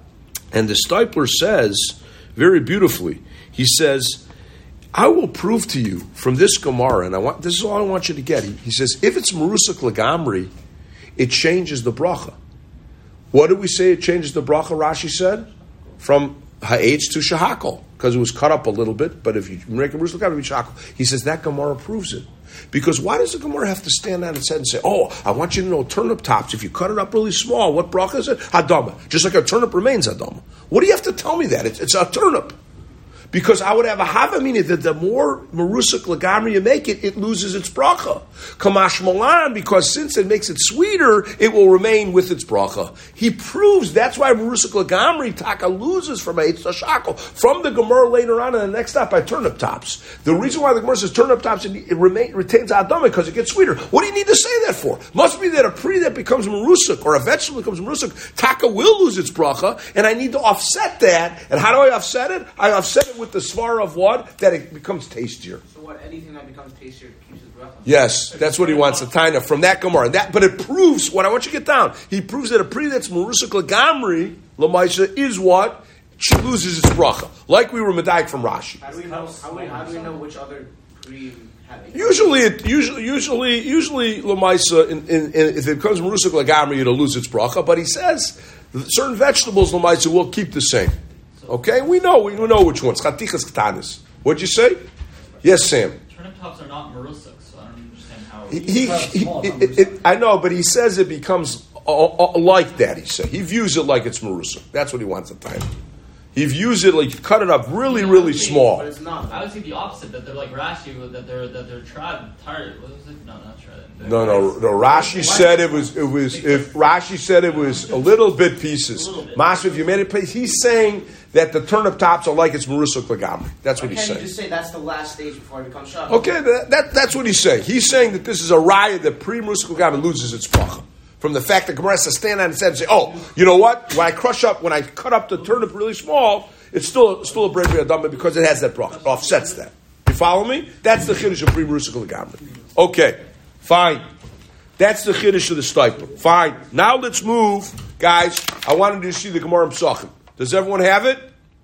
And the stipler says, very beautifully, he says, I will prove to you from this Gemara, and I want this is all I want you to get. He, he says, if it's Marusak Lagamri, it changes the bracha. What did we say it changes the bracha, Rashi said? From ha'etz to shahakol, because it was cut up a little bit, but if you make a Marusak Lagamri, shahakol. He says that Gemara proves it. Because why does the Gemara have to stand on its head and say, oh, I want you to know turnip tops, if you cut it up really small, what bracha is it? Hadama. Just like a turnip remains Hadama. What do you have to tell me that? It's, it's a turnip. Because I would have a havamina that the more Marusak Lagamri you make it, it loses its bracha. Kamash Malan, because since it makes it sweeter, it will remain with its bracha. He proves that's why Marusak Lagamri Taka loses from Eitz Tashakol. From the Gemara later on in the next stop by turnip tops. The reason why the Gemara says turnip tops, it remain, retains Adama because it gets sweeter. What do you need to say that for? Must be that a pri that becomes Marusak or a vegetable that becomes Marusak, Taka will lose its bracha, and I need to offset that. And how do I offset it? I offset it with the svar of what? That it becomes tastier. So what? Anything that becomes tastier keeps its bracha? Yes, that's what he wants, the taina from that Gemara. That, but it proves, what I want you to get down, he proves that a pri that's Marusak Lagamri, Lamaisha, is what? She loses its bracha. Like we were medayik from Rashi. How do we know, how, we, how do we know which other pri have it? Usually, it, usually, usually, usually, Lamaisa, in, in, in, if it becomes Marusak Lagamri, it'll lose its bracha. But he says, certain vegetables, Lamaisa, will keep the same. Okay, we know we know which ones. Chatichas ktanis. What'd you say? Yes, Sam. Turnip tops are not marusak, so I don't understand how. He, he, he, it, it, I know, but he says it becomes uh, uh, like that. He said he views it like it's marusak. That's what he wants to time. He views it like you cut it up really, really small. But it's not. I would say the opposite. That they're like Rashi, that they're that they're tried tired. What was it? No, not tried. No, no, no. Rashi said it was. It was. If Rashi said it was a little bit pieces. Masha, if you made it piece, he's saying that the turnip tops are like it's Marusak Lagamri. That's what Why he's can't saying. you just say that's the last stage before it becomes shahakol? Okay, that, that, that's what he's saying. He's saying that this is a raya that pre-Marusak Lagamri loses its bracha. From the fact that Gemara has to stand on its head and say, oh, you know what? When I crush up, when I cut up the turnip really small, it's still still a bravery adama because it has that bracha. It offsets that. You follow me? That's the chiddush of pre-Marusak Lagamri. Okay, fine. That's the chiddush of the stipler. Fine. Now let's move, guys. I wanted you to see the Gemara Psachim. Does everyone have it?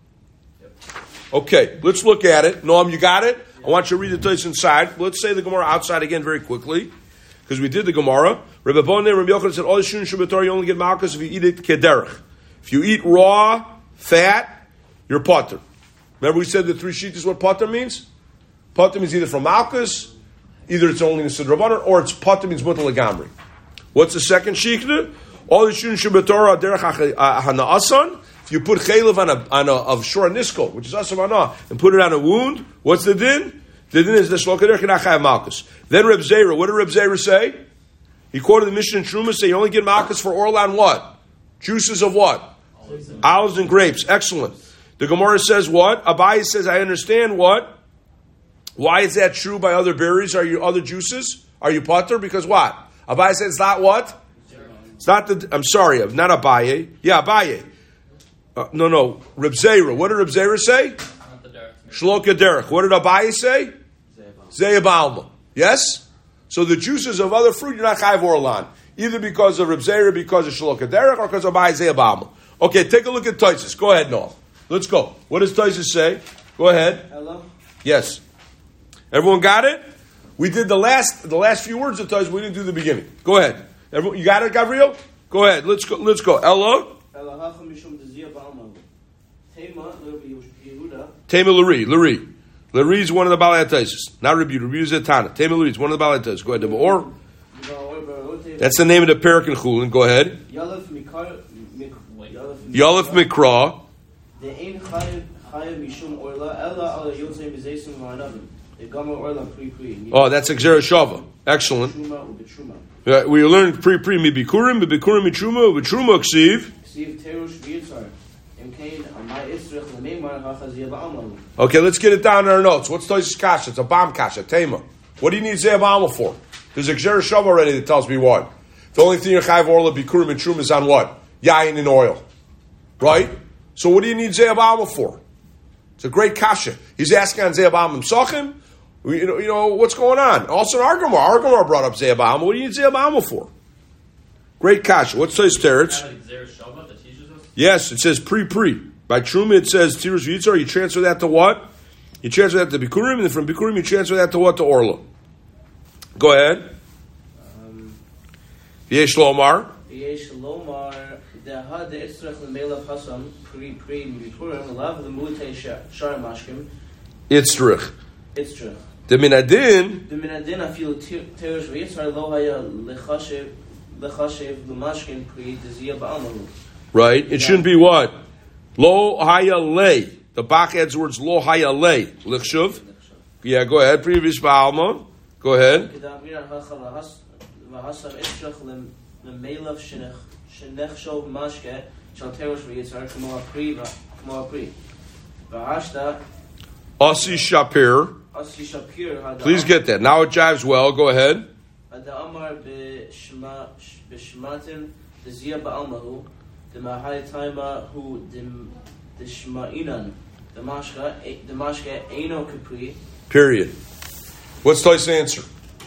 Okay, let's look at it. Noam, you got it? I want you to read the Tais inside. Let's say the Gemara outside again very quickly, because we did the Gemara. Rebbe Bonne, Rebbe Yochanan said, all the shun shabbatar, you only get malchus if you eat it kederach. If you eat raw, fat, you're potter. Remember we said the three sheet is what potter means? Potter means either from malchus, either it's only in the Sidrabanan, or it's potter means mutal lagamri. What's the second shikna? All the shun shabbatar derech hana'asan. If you put chaylev on a on a of shor nisko, which is asamana, and put it on a wound, what's the din? The din is the shlokader chenachai malchus. Then Reb Zera, what did Reb Zera say? He quoted the Mishnah in Truma, say you only get malchus for oil on what? Juices of what? Olives and, Olives and grapes. Excellent. The Gemara says what? Abaye says, I understand what? Why is that true by other berries? Are you other juices? Are you potter? Because what? Abaye says it's not what? It's not the. I'm sorry, not Abaye. Yeah, Abaye. Uh, no, no. Reb Zera. What did Reb Zera say? Not the derech. Shloka derech. What did Abaye say? Zeya ba'alma. Yes? So the juices of other fruit, you're not chayav oral on. Either because of Reb Zera, because of Shloka derech, or because of Abaye Zeya ba'alma. Okay, take a look at Taisus. Go ahead, Noah. Let's go. What does Taisus say? Go ahead. Hello? Yes. Everyone got it? We did the last the last few words of Taisus. We didn't do the beginning. Go ahead. Everyone, you got it, Gabriel? Go ahead. Let's go. Let's go. Ella. Tema Luri. Luri. Luri is one of the Balei Taisus. Not Rebu. Rebu is a Tana. Tema Luri is one of the Balei Taisus. Go ahead. Or. That's the name of the Perik and Chulin. Go ahead. Yalef Mikra. Oh, that's Xera Shava. Excellent. Yeah, we learned pre pre mi bikurim, mi bikurim mi truma, mi truma ksiv. Okay, let's get it down in our notes. What's Tosis Kasha? It's a bomb kasha, tema. What do you need Zeh Ba'alma for? There's a Xera Shava already that tells me what. The only thing you're chayav orla bikurim and truma is on what? Yayin and oil. Right? So what do you need Zeh Ba'alma for? It's a great kasha. He's asking on Zeh Ba'alma Msachim. You know, you know, what's going on? Also in Argamar. Argamar brought up Zeh Ba'alma. What do you need Zeh Ba'alma for? Great kasha. What's Tosis Teretz? Yes, it says pre-pre. By Truma it says Tirus Yitzhar. You transfer that to what? You transfer that to Bikurim, and then from Bikurim you transfer that to what? To Orla. Go ahead. V'yesh Lomar. V'yesh Lomar. Deha de'itzrach l'meilav hasam pre-pre Bikurim lav l'mutei shar mashkim. Itzrach. Itzrach. The minadin. The minadin afil Tirus Yitzhar lo haya lechashev lechashev l'mashkim pre deziyah ba'amalu. Right. It shouldn't be what? Lo haya lei. The Bach adds words lo haya lei. Lichshuv. Yeah, go ahead. Previous ba'alma. Go ahead. Asi Shapir. Please get that. Now it jives well. Go ahead. The Mahai Taima who the Shma'inan, the Mashka, the Mashka Eino Capri. Period. What's Toys' answer?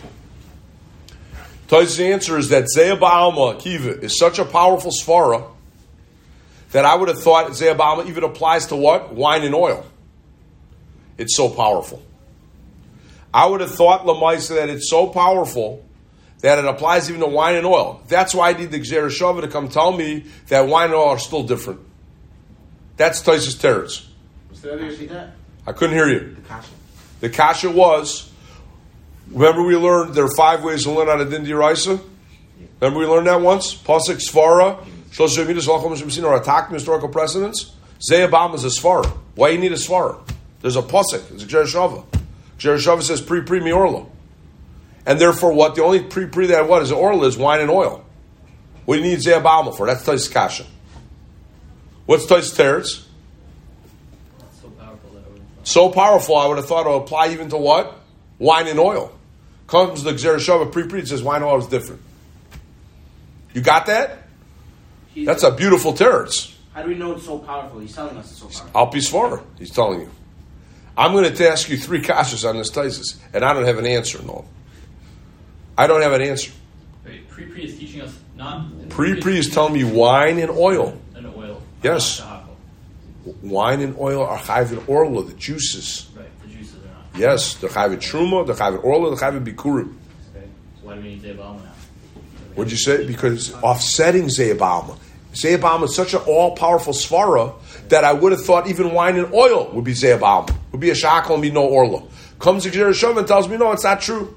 Toys' answer is that Zeh Ba'alma Kiva is such a powerful svara that I would have thought Zeh Ba'alma even applies to what? Wine and oil. It's so powerful. I would have thought Lamaisa that it's so powerful that it applies even to wine and oil. That's why I need the Xera Shava to come tell me that wine and oil are still different. That's Tosis Teretz. What's the other you see that? I couldn't hear you. The kasha. The kasha was, remember we learned there are five ways to learn out of Din D'Oraisa? Remember we learned that once? Pasuk, Svara, Shlosh Midas, Lachom Shemsin, or attack historical precedents. Zeh Ba'alma is a Svara. Why do you need a Svara? There's a Pasuk. There's a Xera Shava. Xera Shava says pre pre mi orla. And therefore, what? The only pre-pre that what is orla is wine and oil. What do you need Zeh Ba'alma for? That's Tais Kasha. What's Tais Teretz? So powerful that I would have So powerful, I would have thought it would apply even to what? Wine and oil. Comes the Xera Shava pre-pre, it says wine and oil is different. You got that? He's, That's a beautiful Teretz. How do we know it's so powerful? He's telling us it's so powerful. I'll be smarter, he's telling you. I'm going to ask you three kashas on this Taisis, and I don't have an answer, no. I don't have an answer. Wait, pre-pre is teaching us not... Pre-pre is telling me wine and oil. And oil. Yes. Wine and oil are chayv and orla, the juices. Right, the juices are not. Yes, they're chayv and truma, they're chayv and orla, they're chayv and bikurim. Okay, so why do we need Zeh Ba'alma now? What'd you say? Because offsetting Zeh Ba'alma. Zeh Ba'alma is such an all-powerful svara that I would have thought even wine and oil would be Zeh Ba'alma. Would be a shakal and be no orla. Comes the Xera Shava and tells me, no, it's not true.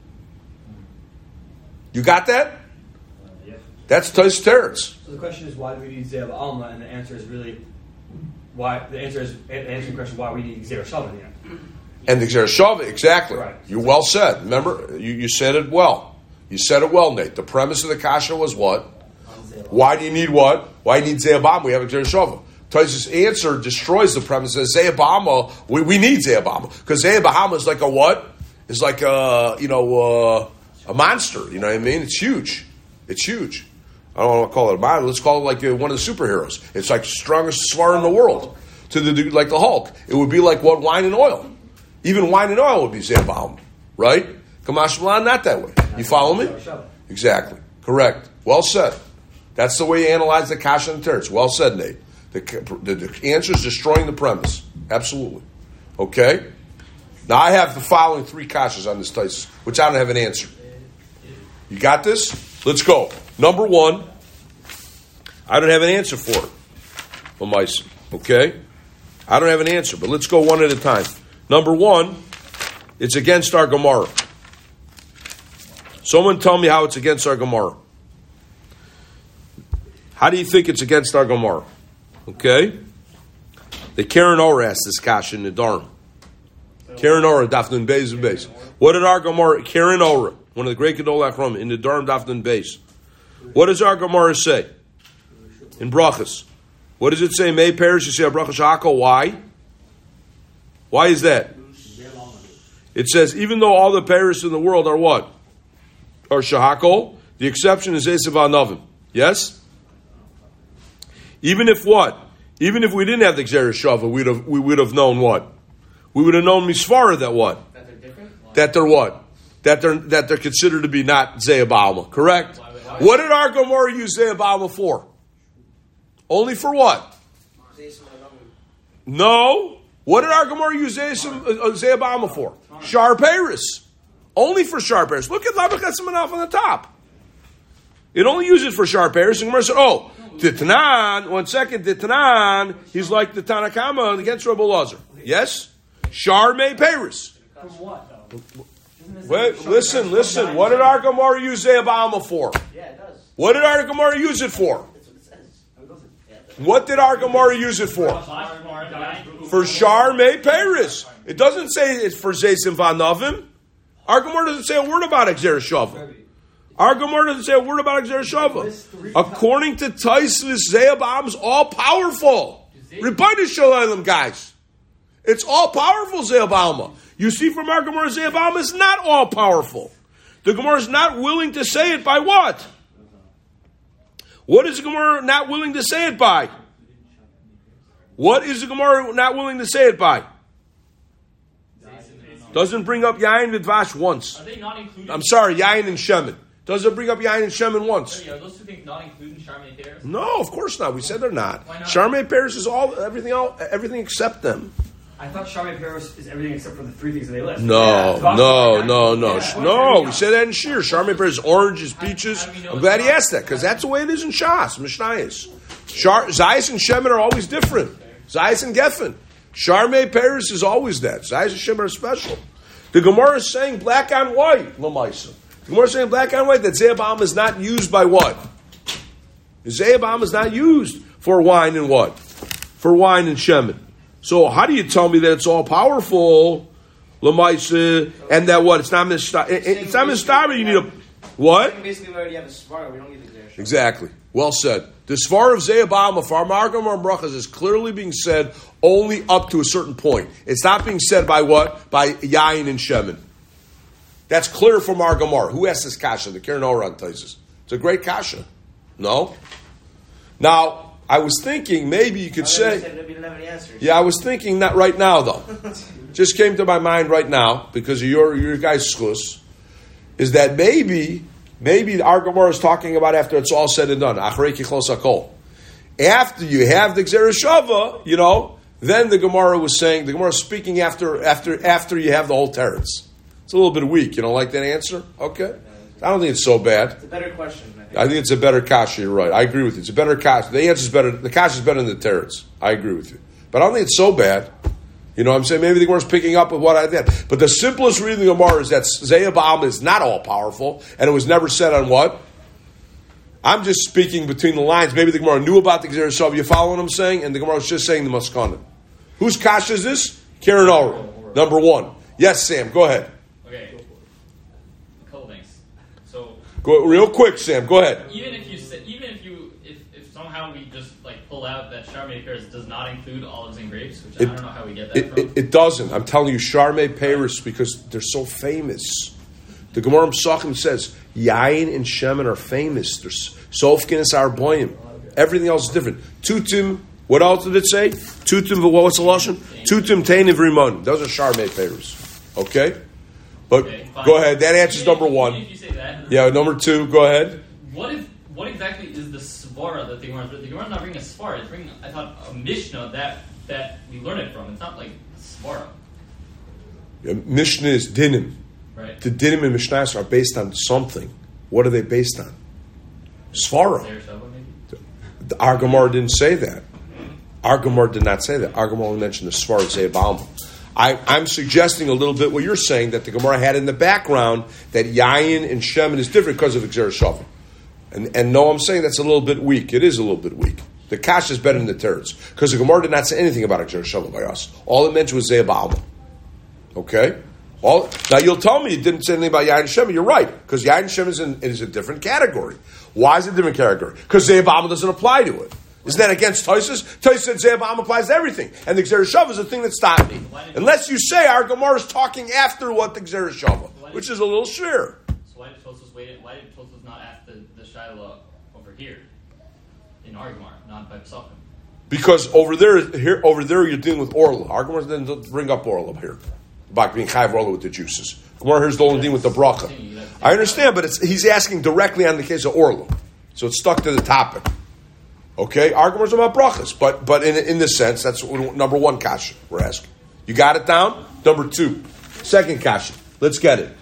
You got that? Uh, yeah. That's Tais Teretz. So the question is, why do we need Zeh Ba'alma? And the answer is really, why. The answer is answering the question why we need Xera Shava in the end. And the Xera Shava, exactly. Right. You well said. Remember, you, you said it well. You said it well, Nate. The premise of the kasha was what? Why do you need what? Why do you need Zeh Ba'alma? We have a Xera Shava. Tais' answer destroys the premise. Says Zeh Ba'alma, we, we need Zeh Ba'alma. Because Zeh Ba'alma is like a what? It's like a, you know, uh, a monster. You know what I mean? It's huge. It's huge. I don't want to call it a model. Let's call it like uh, one of the superheroes. It's like the strongest svar in the world. To the dude like the Hulk. It would be like what? Wine and oil. Even wine and oil would be Zeh Ba'alma. Right? Kamash Malan, not that way. You follow me? Exactly. Correct. Well said. That's the way you analyze the kasha and teretz. Well said, Nate. The, the, the answer is destroying the premise. Absolutely. Okay? Now I have the following three kashas on this taisus, which I don't have an answer. You got this? Let's go. Number one, I don't have an answer for it. Lamaisa. Okay? I don't have an answer, but let's go one at a time. Number one, it's against our Gemara. Someone tell me how it's against our Gemara. How do you think it's against our Gemara? Okay? The Karen Ora asked this kasha in the Dharm. Karen Ora, Dafnun Beis and Beis. What did our Gemara, Karen Ora, one of the great Gedol Achrom, in the Dharm Dafnun Beis. What does our Gemara say? In Brachas. What does it say? May perish, you say a Bracha Shahako. Why? Why is that? It says, even though all the Paris in the world are what? Are Shahako, the exception is Esav Anavim. Yes? Even if what? Even if we didn't have the Gzera Shava, we'd have, we would have known what? We would have known Misvara that what? That they're different? That they're what? That they're, that they're considered to be not Zeh Ba'alma. Correct? Why, why, What did our Gemara use Zeh Ba'alma for? Only for what? No. What did our Gemara use Zeh Ba'alma for? Shar Paris. Only for Shar Paris. Look at Labachas Manaf on the top. It only uses for Shar Paris. And Gemara said, oh, Titanan, one second, Titanan, he's like the Tanakama against Rabbi Lazar. Yes? Shar May Paris. From what, though? Wait, listen, listen. What did our Gemara use Zeh Ba'alma for? Yeah, it does. What did our Gemara use it for? That's what it says. What did our Gemara use it for? For Shar May Paris. It doesn't say it's for Zaysim Vanavim. Our Gemara doesn't say a word about Gzera Shava. Our Gemara doesn't say a word about Gzera Shava. According to Taisvis, Zeh Ba'alma is all powerful. Rebbeinu Shalom, guys. It's all powerful, Zeh Ba'alma. You see from our Gemara, Zeh Ba'alma is not all powerful. The Gemara is not willing to say it by what? What is the Gemara not willing to say it by? What is the Gemara not willing to say it by? Doesn't bring up Yain and Dvash once. Are they not included? I'm sorry, Yain and Shemin. Doesn't bring up Yain and Shemin once. Are those two things not included in Charmei Paris? No, of course not. We said they're not. Why not? Charmei Paris is all everything else, everything except them. I thought Charmei Paris is everything except for the three things that they list. No, Yeah. no, no, no, Yeah. no. We said that in Shir. Charmei Paris, oranges, peaches. How do we know I'm it's glad he not? asked that because that's the way it is in Shas, Mishnayos. Shar, Zayis and Shemin are always different. Zayis and Geffen. Charmei Paris is always that. Zayis and Shemin are special. The Gemara is saying black on white, Lamaisa. The Gemara is saying black on white that Zeh Ba'alma is not used by what? Zeh Ba'alma is not used for wine and what? For wine and Shemin. So how do you tell me that it's all powerful, Lamaisa, and that what? It's not Mistaba. It's not Mistaba. You need a what? Basically, we already have a svara. We don't need the Gzera Shava. Exactly. Well said. The Svar of Zeh Ba'alma for Margam or Brachas is clearly being said only up to a certain point. It's not being said by what? By Yain and Shemin. That's clear from our Gemara. Who asked this kasha? The Karen Oran Taisus. It's a great kasha. No? Now, I was thinking maybe you could I said say... we didn't have any answers. Yeah, I was thinking that right now, though. Just came to my mind right now, because of your, your guys' schus, is that maybe... Maybe our Gemara is talking about after it's all said and done. Achrei kichlos hakol. After you have the Gzera Shava, you know, then the Gemara was saying, the Gemara is speaking after after after you have the whole teretz. It's a little bit weak. You don't like that answer? Okay. I don't think it's so bad. It's a better question, I think. I think it's a better kasha. You're right. I agree with you. It's a better kasha. The answer is better. The kasha is better than the teretz. I agree with you. But I don't think it's so bad. You know what I'm saying? Maybe the Gemara is picking up with what I did. But the simplest reading of the Gemara is that Zeh Ba'alma is not all powerful, and it was never said on what? I'm just speaking between the lines. Maybe the Gemara knew about the Gzera Shava. You follow what I'm saying? And the Gemara was just saying the Maskana. Whose kasha is this? Karen Ora. Number one. Yes, Sam, go ahead. Okay. A couple things. So Go real quick, Sam. Go ahead. even if you say, even if you if, if somehow we just like pull out that Charmei Paris does not include olives and grapes, which It- I don't know how we get that It, from. it, it doesn't. I'm telling you, Charmei Paris, because they're so famous. The Gemara Psachim says Yain and Shemin are famous. They're, Sofkin is Arboim. Everything else is different. Tutim, what else did it say? Tutim, what was the lashon? Tutim Teinim Rimon. Those are Sharmei Peiros. Okay? But Okay, fine. go ahead. That answers Even if- number one. even if you say that, Yeah, number two, go ahead. What if? What exactly is the svara that the Gemara? The Gemara not bringing a svara. It's bringing, I thought, a mishnah that that we learn it from. It's not like svara, Yeah, Mishnah is dinim. right? The dinim and Mishnahs are based on something. What are they based on? Svara. Seir Shava, maybe? The Argamar didn't say that. Argamar did not say that. Argamar only mentioned the Svar Ze'abalma. I, I'm suggesting a little bit what you're saying, that the Gemara had in the background that Yayin and Shemin is different because of Xer Shava. And, and no, I'm saying that's a little bit weak. It is a little bit weak. The Kash is better than the Teretz. Because the Gemara did not say anything about Xer Shava by us. All it mentioned was Ze'abalma. Okay? All, now you'll tell me it didn't say anything about Yayin and Shemin. You're right. Because Yayin and Shemin is, in, is a different category. Why is it a different category? Because Ze'abalma doesn't apply to it. Isn't that against Tosis? Tosis said Ze'abalma applies to everything. And the Xer Shava is the thing that stopped me. Unless you say our Gemara is talking after what the Xer Shava, which is a little sheer. So why did Tosos wait? Why did Tosos not ask the, the Shiloh over here in our Gemara, not by Pesachim? Because over there, here, over there, you're dealing with Orla. Our Gemara didn't bring up Orla here. About being Chayv Orla with the juices. Gemara here's the only dealing with the bracha. I understand, but it's, he's asking directly on the case of Orla. So it's stuck to the topic. Okay, arguments about brachas, but but in in this sense, that's number one kasha we're asking. You got it down? Number two, second kasha. Let's get it.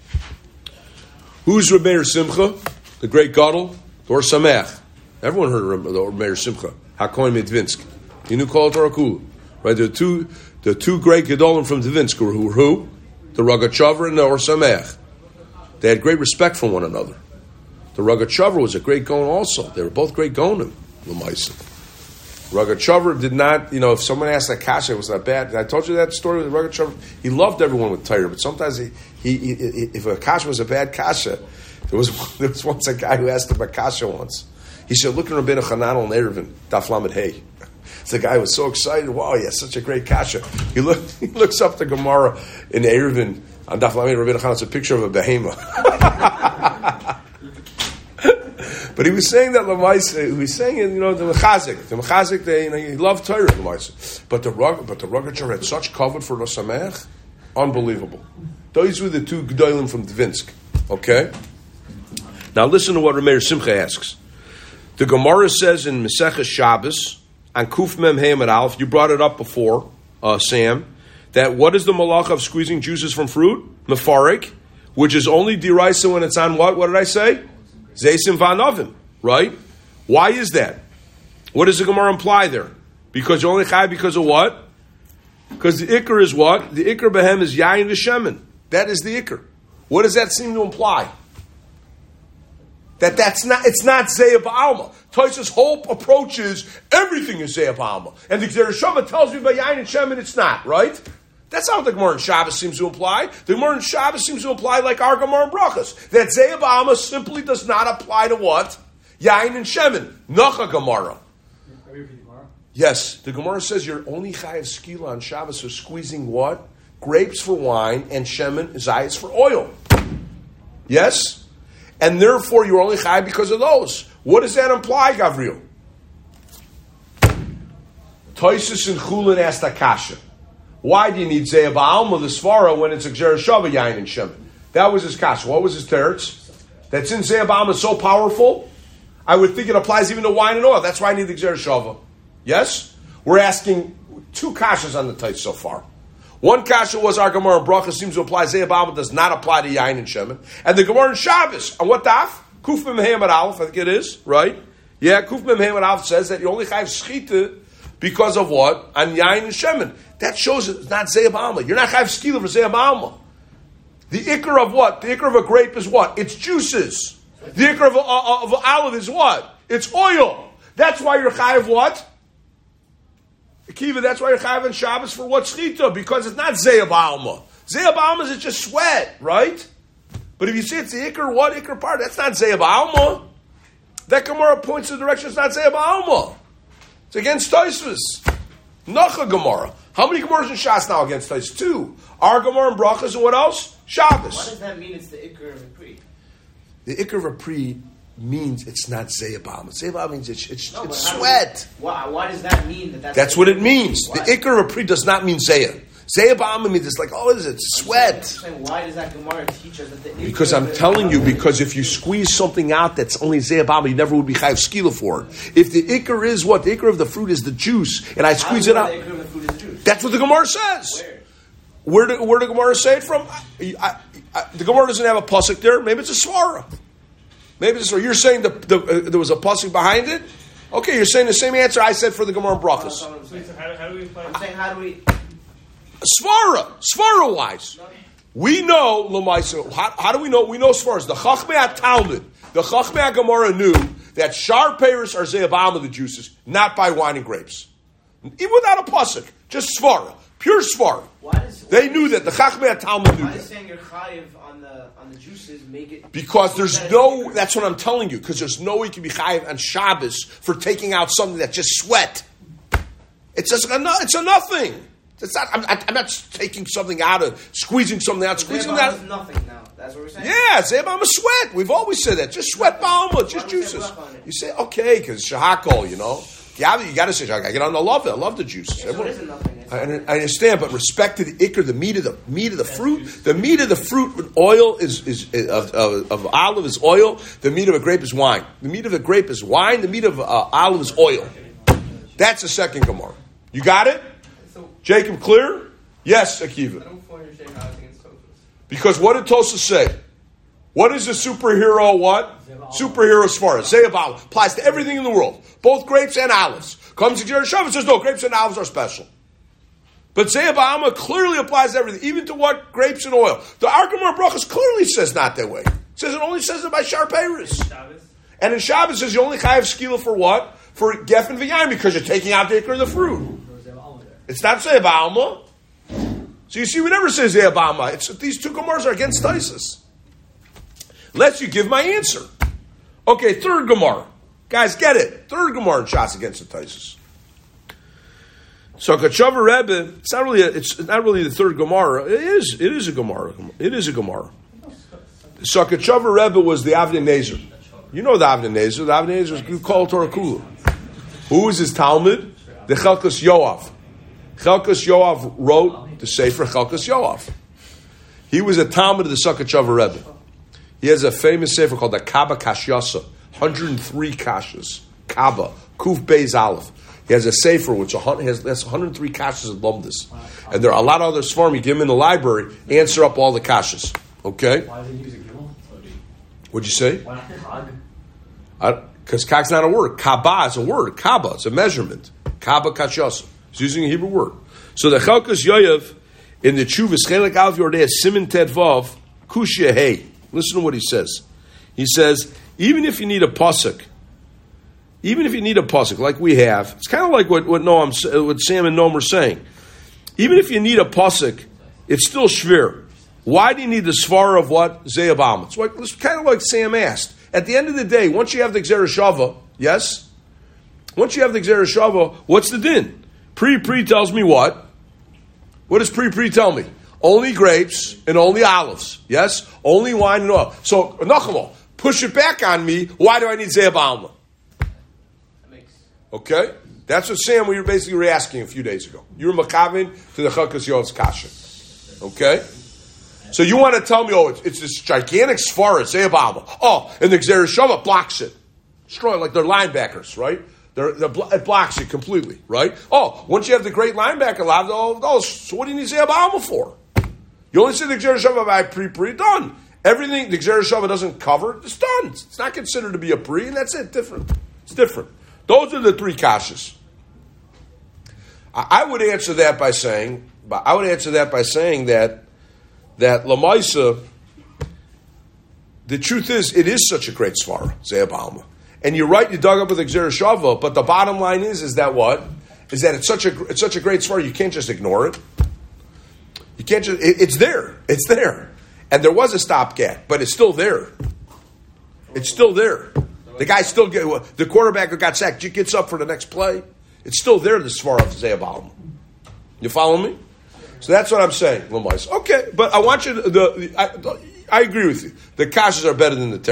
Who's Reb Meir Simcha, the great Gadol, or Sameach? Everyone heard of Reb Meir Simcha. Hakoim Dvinsk. You knew Kol Torah Kula, right? The two the two great Gedolim from Dvinsk who were who? The Rogachover and the Or Sameach. They had great respect for one another. The Rogachover was a great Gon also. They were both great Gonim. L'maisa. Rogachover did not, you know, if someone asked that kasha, it was that bad. I told you that story with Rogachover. He loved everyone with Torah, but sometimes he, he, he, if a kasha was a bad kasha, there was there was once a guy who asked him a kasha once. He said, "Look at Rabbeinu Chananel and Erevin, Daf Lamed Hey." The guy was so excited. Wow, he has such a great kasha. He look, he looks up the Gemara in Erevin on Daf Lamed. Rabbeinu Chananel, it's a picture of a behemoth. But he was saying that Lamaisa, he was saying, you know, the Mechazik, the Mechazik, they, you know, he loved Torah, Lamaisa. But the but the Rogachover had such covet for Rosamech, unbelievable. Those were the two G'dolim from Dvinsk. Okay? Now listen to what Rameir Simcha asks. The Gemara says in Maseches Shabbos, on Kuf Mem Heim at Aleph, you brought it up before, uh, Sam, that what is the malach of squeezing juices from fruit? Mefarik, which is only deraisa when it's on what? What did I say? Zeisim v'anovim, right? Why is that? What does the Gemara imply there? Because you're only chai because of what? Because the ikr is what? The ikr behem is yayin v'shemen. That is the ikr. What does that seem to imply? That that's not, it's not Zeya Ba'alma. Tosa's whole approach is everything is Zeya Ba'alma. And the Xer Shava tells me by yayin and shemen it's not, right? That's not what the Gemara in Shabbos seems to imply. The Gemara in Shabbos seems to imply, like our Gemara in Brachas, that Zeya Ba'alma simply does not apply to what? Yain and Shemin. Nacha Gemara. Yes, the Gemara says you're only chayav skila on Shabbos for squeezing what? Grapes for wine and Shemin, zayis for oil. Yes? And therefore you're only chayav because of those. What does that imply, Gavriel? Toisus and Chulin asked Akasha. Why do you need Zeya Ba'alma, the Svara, when it's a Xer Shava, Yain and Shemin? That was his kasha. What was his teretz? That since Zeya Ba'alma is so powerful, I would think it applies even to wine and oil. That's why I need the Xer Shava. Yes? We're asking two kashas on the tait so far. One kasha was our Gemara in Bracha seems to apply. Zeya Ba'alma does not apply to Yain and Shemin. And the Gemara in Shabbos, on what daf? Kuf Mem Heim at Aleph, I think it is, right? Yeah, Kuf Mem Heim at Aleph says that you only have schita because of what? On Yain and Shemin. That shows it's not Zeya Ba'alma. You're not chayav skila for Zeya Ba'alma. The ikr of what? The ikr of a grape is what? It's juices. The ikr of, a, of an olive is what? It's oil. That's why you're chayav what? Akiva, that's why you're chayav in Shabbos for what? Shchita, because it's not Zeya Ba'alma. Zeya Ba'alma is just sweat, right? But if you say it's the ikr, what ikr part? That's not Zeya Ba'alma. That Gemara points in the direction it's not Zeya Ba'alma. It's against Tosfos. Nacha Gemara. How many Gemaras in Shas now against us? Two. Our Gemara and Brachas and what else? Shabbos. What does that mean? It's the Iker of a Pri. The Iker of a Pri, means it's not Zeyabam. Zeyabam means it's, it's, No, it's but how do sweat. we- why, why does that mean that that's... That's what it means. Why? The Iker of a Pri does not mean Zeyah. Zeyabam means it's like, oh, what is it? I'm Sweat. saying, I'm saying, why does that Gemara teach us that the... Because I'm telling you, because if you squeeze something out that's only Zeyabam, you never would be Chayav Skila for it. If the Iker is what? The Iker of the fruit is the juice, and I squeeze it out. The Ikar of the food is juice? That's what the Gemara says. Where? Where did where did the Gemara say it from? I, I, I, the Gemara doesn't have a pasuk there. Maybe it's a svara. Maybe it's a svara. You're saying the, the, uh, there was a pasuk behind it? Okay, you're saying the same answer I said for the Gemara Brachas. That's what I'm saying. So how, how do we apply? I'm saying, how do we... Svara, svara wise, we know Lamaisa. How, how do we know? We know svaras. The Chachmei Talmud, the Chachmei Gemara knew that shar peiros are zeyabam of the juices, not by wine and grapes, even without a pasuk. Just svara, pure svara. Why does... They knew that. The Chachmei Talmud knew Why does that. saying you're chayiv on the, on the juices make it... Because there's no, that's what I'm telling you, because there's no way you can be chayiv on Shabbos for taking out something that's just sweat. It's just a, no- it's a nothing. It's not, I'm, I'm not taking something out of, squeezing something out, squeezing Zebah that. is nothing now. That's what we're saying? Yeah, Zebam is sweat. We've always said that. Just sweat balma, just Why do we say juices. blech on it? You say, okay, because shahakol, you know. Yeah, you got to say shahakol. I get on, I love it. I love the juices. Yeah, so Everyone- it isn't nothing. It's I, I understand, but respect to the ikr, the meat of the meat of the fruit. The meat of the fruit with oil is is, is of, of, of olive is oil. The meat of a grape is wine. The meat of a grape is wine. The meat of uh, olive is oil. That's the second Gemara. You got it, So Jacob? Clear? Yes, I Akiva. don't fully understand how it's against Tosfos. Because what did Tosa say? What is a superhero? What superhero as far as Zeyabal applies to everything in the world, both grapes and olives. Comes to Jerusalem and says no, grapes and olives are special. But Zeyabama clearly applies to everything, even to what grapes and oil. The Arkamar Brachas clearly says not that way. It says it only says it by Shar Peiros. Shabbos. And in Shabbos it says you only chayav skila for what? For Gef and V'yayim, because you're taking out the ikr of the fruit. It's not Zeyabama. So you see, we never say Zeyabama. It's these two Gemaras are against Taisus. Lets you give my answer. Okay, third Gemara. Guys, get it. Third Gemara in Shas against the Taisus. So Kachava Rebbe, it's not really a, it's not really the third Gemara. It is it is a Gemara. It is a Gemara. So Kachava Rebbe was the Avnei Nezer. You know the Avnei Nezer. The Avnei Nezer was called Torah Kula. Who was his Talmud? The Chelkas Yoav. Chelkas Yoav wrote the Sefer Chelkas Yoav. He was a Talmud of the Sakachava Rebbe. He has a famous Sefer called the Kaba Kashyasa. one hundred three Kashas. Kaba. Kuf Beis Aleph. He has a Sefer which has, has one hundred three Kashas and Lumdis. And there are a lot of other Svarim. You give him in the library, answer up all the Kashas. Okay? Why did he use a gimel? What'd you say? Why not Kag? Because Kag's not a word. Kaba is a word. Kaba, it's a measurement. Kaba Kashyasa. He's using a Hebrew word. So the Chelkas Yoav in the Chuvas Chelek Alf Yordei Simin Tedvav Kushya Hey. Listen to what he says. He says, even if you need a pasuk, even if you need a pasuk like we have, it's kind of like what what Noam, what Sam and Noam are saying. Even if you need a pasuk, it's still shvir. Why do you need the svara of what Zeyabam? It's like it's kind of like Sam asked. At the end of the day, once you have the Gzera Shava, yes, once you have the Gzera Shava, what's the din? Pri Pri tells me what? What does Pri Pri tell me? Only grapes and only olives. Yes? Only wine and oil. So, Nachamo, push it back on me. Why do I need Zeyabam? Okay? That's what Sam, we were basically were asking a few days ago. You were makavin to the Chelkas Yoav's kasha. Okay? So you want to tell me, oh, it's, it's this gigantic svara, Zeyabam. Oh, and the Gzera Shava blocks it. Destroy it like they're linebackers, right? They're, they're, it blocks it completely, right? Oh, once you have the great linebacker, oh, oh, so what do you need Zeyabam for? You only say the Gzera Shava by pre pre done. Everything the Gzera Shava doesn't cover, it's done. It's not considered to be a pre, and that's it. Different. It's different. Those are the three kashas. I, I would answer that by saying, I would answer that by saying that that Lamaisa. The truth is, it is such a great svara, Zeyabam. And you're right, you dug up with the Gzera Shava, but the bottom line is, is that what? Is that it's such a it's such a great svara, you can't just ignore it. You can't just, it, it's there. It's there. And there was a stopgap, but it's still there. It's still there. The guy still get, the quarterback who got sacked, gets up for the next play. It's still there, the svara of Zeyabam. You follow me? So that's what I'm saying, Lamais. Okay, but I want you to, the, I, I agree with you. The kashas are better than the teretz.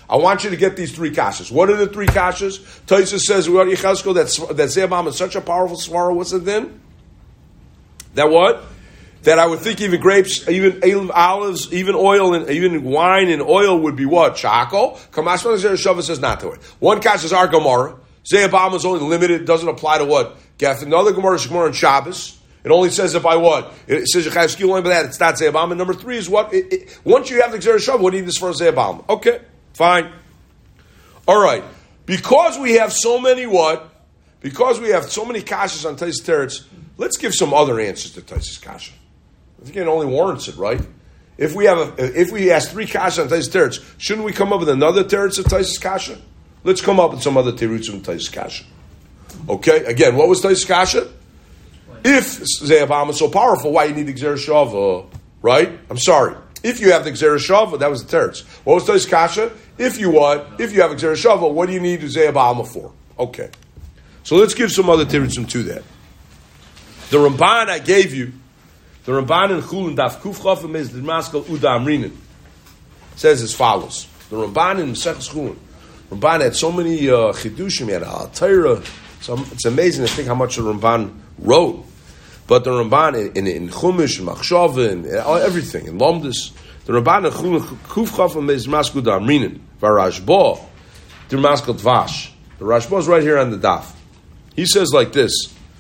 I want you to get these three kashas. What are the three kashas? Tosfos says, we are Yechezkel, that, that Ze'abam is such a powerful svara. What's it then? That what? That I would think even grapes, even olives, even oil, and even wine and oil would be what? Shako? Kamashman Zera Shava says not to it. One kasha is our Gemara. Ze'abam is only limited, doesn't apply to what? Gath. Another Gemara is Gemara on Shabbos. It only says it by what? It says you have skill only by that. It's not Ze'abam. And number three is what? It, it, once you have the Xer Shav, what do you need this for Ze'abam? Okay, fine. All right. Because we have so many what? Because we have so many kashas on Tosfos Teretz, let's give some other answers to Tosfos kasha. I think it only warrants it, right? If we have a, if we ask three kashas on Tosfos Teretz, shouldn't we come up with another Teretz of Tosfos kasha? Let's come up with some other Teretz of Tosfos kasha. Okay. Again, what was Tosfos kasha? If Ze'abam is so powerful, why you need the Gzera Shava, right? I'm sorry. If you have the Gzera Shava, that was the Teretz. What was Tosfos kasha? If you what? If you have a Gzera Shava, what do you need the Ze'abam for? Okay. So let's give some other Teretzim to that. The Ramban I gave you, the Ramban in Chulin Daf Kuf Chafim is the Maskal Uda Amrinin, says as follows. The Ramban in Maseches Chulin, Ramban had so many uh, Chidushim, he had a Torah. So it's amazing to think how much the Ramban wrote. But the Ramban in, in, in Chumash, in Machshava, and everything, in Lomdus, the Ramban in Chulin Kuf Chafim is Maskal Uda Amrinin, Varashba, the Maskal Dvash. The Rashba is right here on the Daf. He says like this.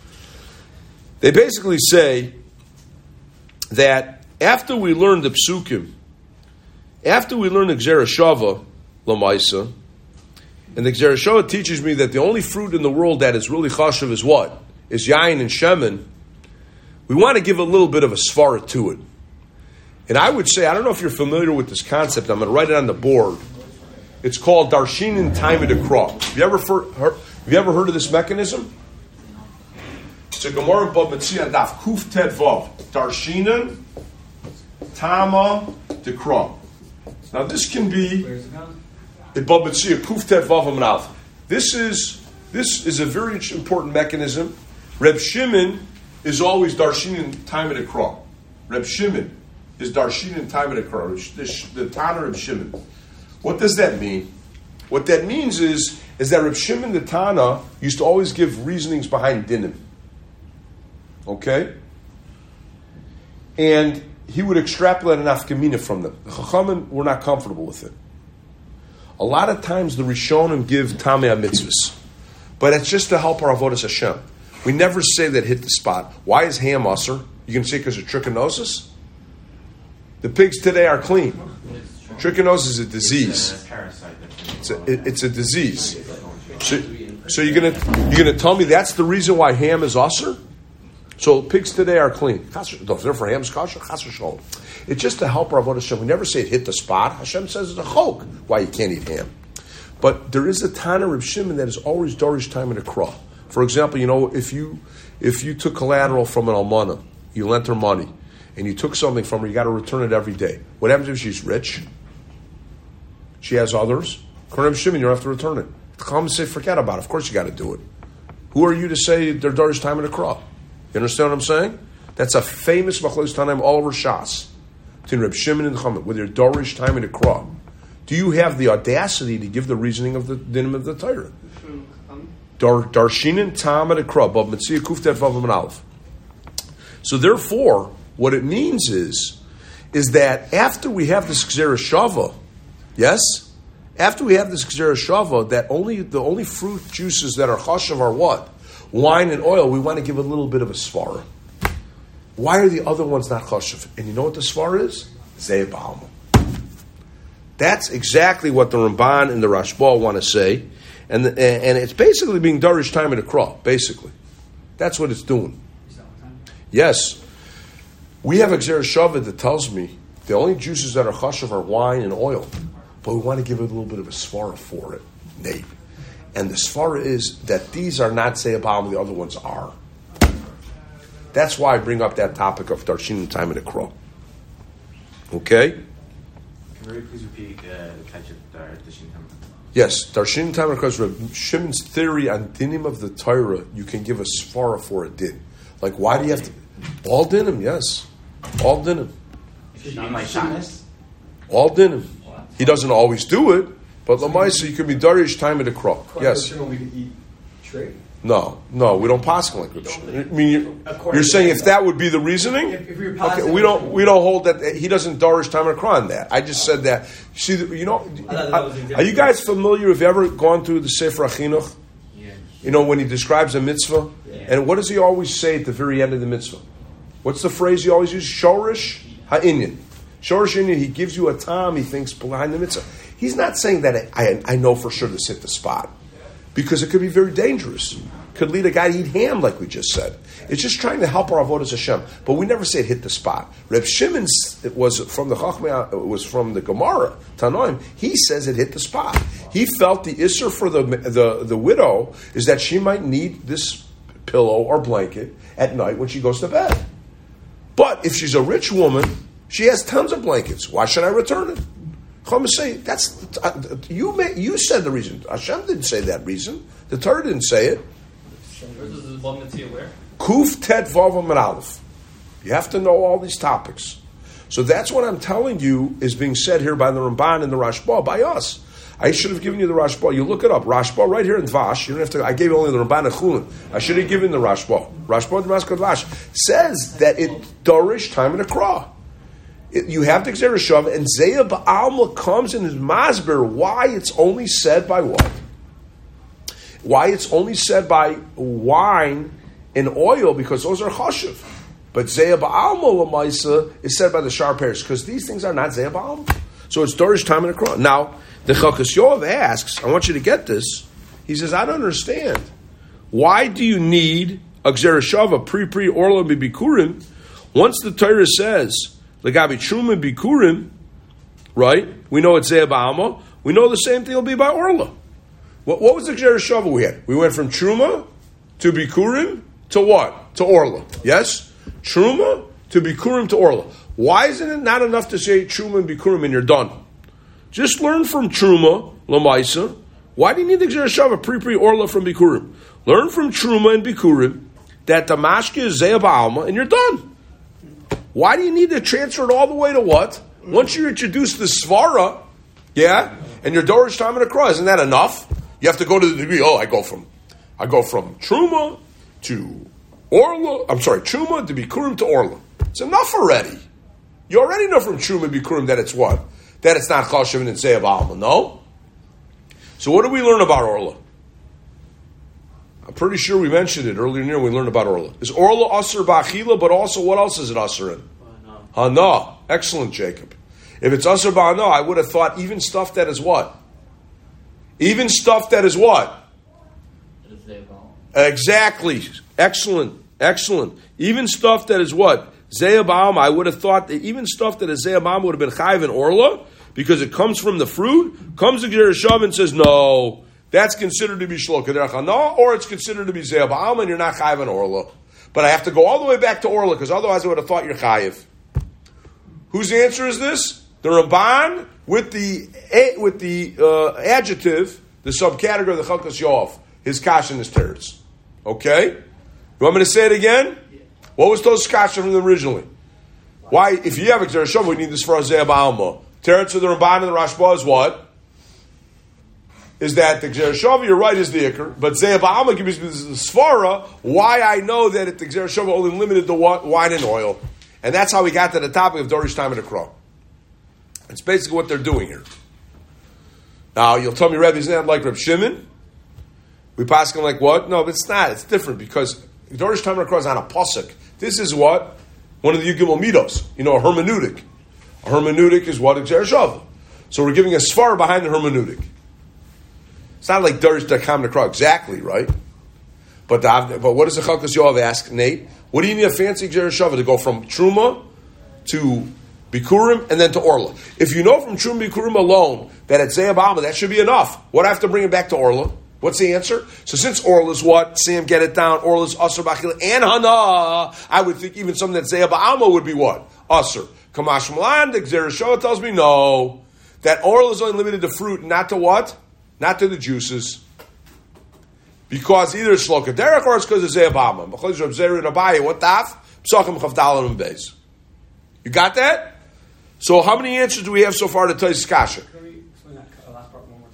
They basically say that after we learn the psukim, after we learn the Gzera Shava, Lamaisa, and the Gzera Shava teaches me that the only fruit in the world that is really chashav is what? Is yayin and shemen. We want to give a little bit of a svara to it. And I would say, I don't know if you're familiar with this concept, I'm going to write it on the board. It's called Darshinan Time of the Crop. Have you ever heard, have you ever heard of this mechanism? It's a Gemara in Bab Metzia Daf Kuf Tet Vav. Darshinan Tama de Crop. Now this can be in Bab Metzia Kuf Tet Vav Amnav. This is this is a very important mechanism. Reb Shimon is always Darshinan Time of the Crop. Reb Shimon is Darshinan Time of the Crop. The, the Tana Reb Shimon. What does that mean? What that means is, is that Reb Shimon the Tana used to always give reasonings behind dinim. Okay? And he would extrapolate an afkamina from them. The Chachamim were not comfortable with it. A lot of times the Rishonim give Tamei mitzvahs, but it's just to help our avodas Hashem. We never say that hit the spot. Why is ham usser? You can say because of trichinosis? The pigs today are clean. Trichinosis is a disease. It's a, it, it's a disease. So, so you're gonna you're gonna tell me that's the reason why ham is usher? So pigs today are clean. Therefore, ham is kosher. It's just to help our avodah Hashem. We never say it hit the spot. Hashem says it's a chok why you can't eat ham. But there is a Tana Reb Shimon that is always dorish time in a krah. For example, you know if you if you took collateral from an almana, you lent her money, and you took something from her, you got to return it every day. What happens if she's rich? She has others. Reb Shimon, you don't have to return it. Come and say, forget about it. Of course you got to do it. Who are you to say they're dorish time in a krah? You understand what I'm saying? That's a famous machlokes tanaim all over Shas. Between Reb Shimon and Chachamim, with their dorish time in a krah. Do you have the audacity to give the reasoning of the dinim of the Torah? Dar Darshinan tam at a krah, but Metzia kuftet vav aleph. So therefore, what it means is, is that after we have this Gzera Shava, yes, after we have this Gzera Shava, that only the only fruit juices that are chashav are what? Wine and oil. We want to give a little bit of a svara. Why are the other ones not chashav? And you know what the svara is? Ze'abam. That's exactly what the Ramban and the Rashba want to say, and the, and it's basically being dorish time in the krah. Basically, that's what it's doing. Yes, we have a Gzera Shava that tells me the only juices that are chashav are wine and oil, but we want to give it a little bit of a svara for it, Nate. And the svara is that these are not Ze'abam, the other ones are. That's why I bring up that topic of Darshinan time in the krah. Okay? Can you please repeat uh, the catch of Darshinan time? Yes, Darshinan time in the krah is Reb Shimon's theory on dinim of the Torah. You can give a svara for a din. Like, why do you have to? All dinim, yes. All dinim. Not like Shabbos? All dinim. He doesn't always do it. But Lamaisa, you could be Darish time of the crop. According Yes. to Shimon, we could eat trade. No, no, we don't pass like Reb Shimon. I mean, you're, According you're to saying him, if that would be the reasoning? If, if we were Okay, passing, we don't we don't hold that he doesn't Darish time of the crop on that. I just said that. See, you know, I thought that was the are you guys familiar? Have you ever gone through the Sefer HaChinuch? Yeah. You know, when he describes a mitzvah? Yeah. And what does he always say at the very end of the mitzvah? What's the phrase he always uses? Shorish ha'inyan. Shorish ha'inyan, he gives you a time he thinks behind the mitzvah. He's not saying that I, I, I know for sure this hit the spot. Because it could be very dangerous. Could lead a guy to eat ham, like we just said. It's just trying to help our avodas Hashem. But we never say it hit the spot. Reb Shimon, it was from the Chachmei, it was from the Gemara, Tanoim. He says it hit the spot. He felt the isser for the, the, the widow is that she might need this pillow or blanket at night when she goes to bed. But if she's a rich woman, she has tons of blankets. Why should I return it? Chacham say that's uh, you. May, you said the reason. Hashem didn't say that reason. The Torah didn't say it. This is one mitzvah where? Kuf tet vav amud aleph. You have to know all these topics. So that's what I'm telling you is being said here by the Ramban and the Rashba, by us. I should have given you the Rashba. You look it up. Rashba right here in Vash. You don't have to. I gave you only the Ramban and Chulin. I should have given the Rashba. Rashba Damascus Vash says that it dorish time in the Krah. You have the Gzera Shav, and Zeya Ba'alma comes in his Masber why it's only said by what? Why it's only said by wine and oil, because those are chashuv. But Zeya Ba'alma Lamaisa is said by the sharp hairs, because these things are not Zeya Ba'alma. So it's Dorish time in the Quran. Now, the Chalkas Yoav asks, I want you to get this. He says, I don't understand. Why do you need a Gzera Shav, a pre-pre Orla Bibikurim, once the Torah says, Legabi Truma Bikurim, right? We know it's Zeya Ba'alma. We know the same thing will be by Orla. What, what was the Gzera Shav we had? We went from Truma to Bikurim to what? To Orla. Yes? Truma to Bikurim to Orla. Why isn't it not enough to say Truma and Bikurim and you're done? Just learn from Truma, Lamaisa. Why do you need the Gzera Shav, a pre-pre Orla from Bikurim? Learn from Truma and Bikurim that the mashke is Zeya Ba'alma and you're done. Why do you need to transfer it all the way to what? Once you introduce the Svara, yeah, and your Dorish time in the Krah, isn't that enough? You have to go to the degree, oh, I go from I go from Truma to Orla, I'm sorry, Truma to Bikurim to Orla. It's enough already. You already know from Truma and Bikurim that it's what? That it's not Chashav and it's Zeya Ba'alma, no? So what do we learn about Orla? I'm pretty sure we mentioned it earlier in the year when we learned about Orla. Is Orla Asr Ba'achila, but also what else is it Asr in? Hana. Excellent, Jacob. If it's Asr Ba'ana, I would have thought even stuff that is what? Even stuff that is what? Exactly. Excellent. Excellent. Even stuff that is what? Zeya Ba'alma. I would have thought that even stuff that is Zeya Ba'alma would have been Chayiv and Orla, because it comes from the fruit, comes to Gzera Shav and says, no, that's considered to be Shloka Derech Hana, or it's considered to be Zeya Ba'alma, and you're not Chayiv and Orla. But I have to go all the way back to Orla, because otherwise I would have thought you're Chayiv. Whose answer is this? The Ramban with the with the uh, adjective, the subcategory of the Chalkas Yoav, his kash and his teretz. Okay? You want me to say it again? Yeah. What was those kash from them originally? Why, if you have a Gzera Shav, we need this for a Zeya Ba'alma. Teretz of the Ramban and the Rashba is what? Is that the Gzera Shav, you're right, is the Iker, but Zeya Ba'alma gives me the Svara, why I know that it, the Gzera Shav only limited to wine and oil. And that's how we got to the topic of Dorish time of the Krah. It's basically what they're doing here. Now, you'll tell me, Rebbe, isn't that like Reb Shimon? We pass him like what? No, but it's not. It's different because Dorish time of the Krah is on a pasuk. This is what? One of the Yugimel Midos. You know, a hermeneutic. A hermeneutic is what? A Gzera Shav. So we're giving a svara behind the hermeneutic. It's not like Dorish time of the Krah exactly, right? But the, but what does the Chalkas Yoav ask, Nate? What do you need a fancy Gzera Shav to go from Truma to Bikurim and then to Orla? If you know from Truma Bikurim alone that it's Zeya Ba'alma, that should be enough. What do I have to bring it back to Orla? What's the answer? So since Orla is what? Sam, get it down. Orla is Asr Ba'achila and Hana. I would think even something that Zeya Ba'alma would be what? Asr. Kamash Malan, the Gzera Shav tells me no. That Orla is only limited to fruit, not to what? Not to the juices. Because either it's Shloka Derech or it's because it's Zeya Ba'alma. What taf? Psachim Chavdalim and Beis. You got that? So how many answers do we have so far to Tais Kasha? Can we explain that last part one more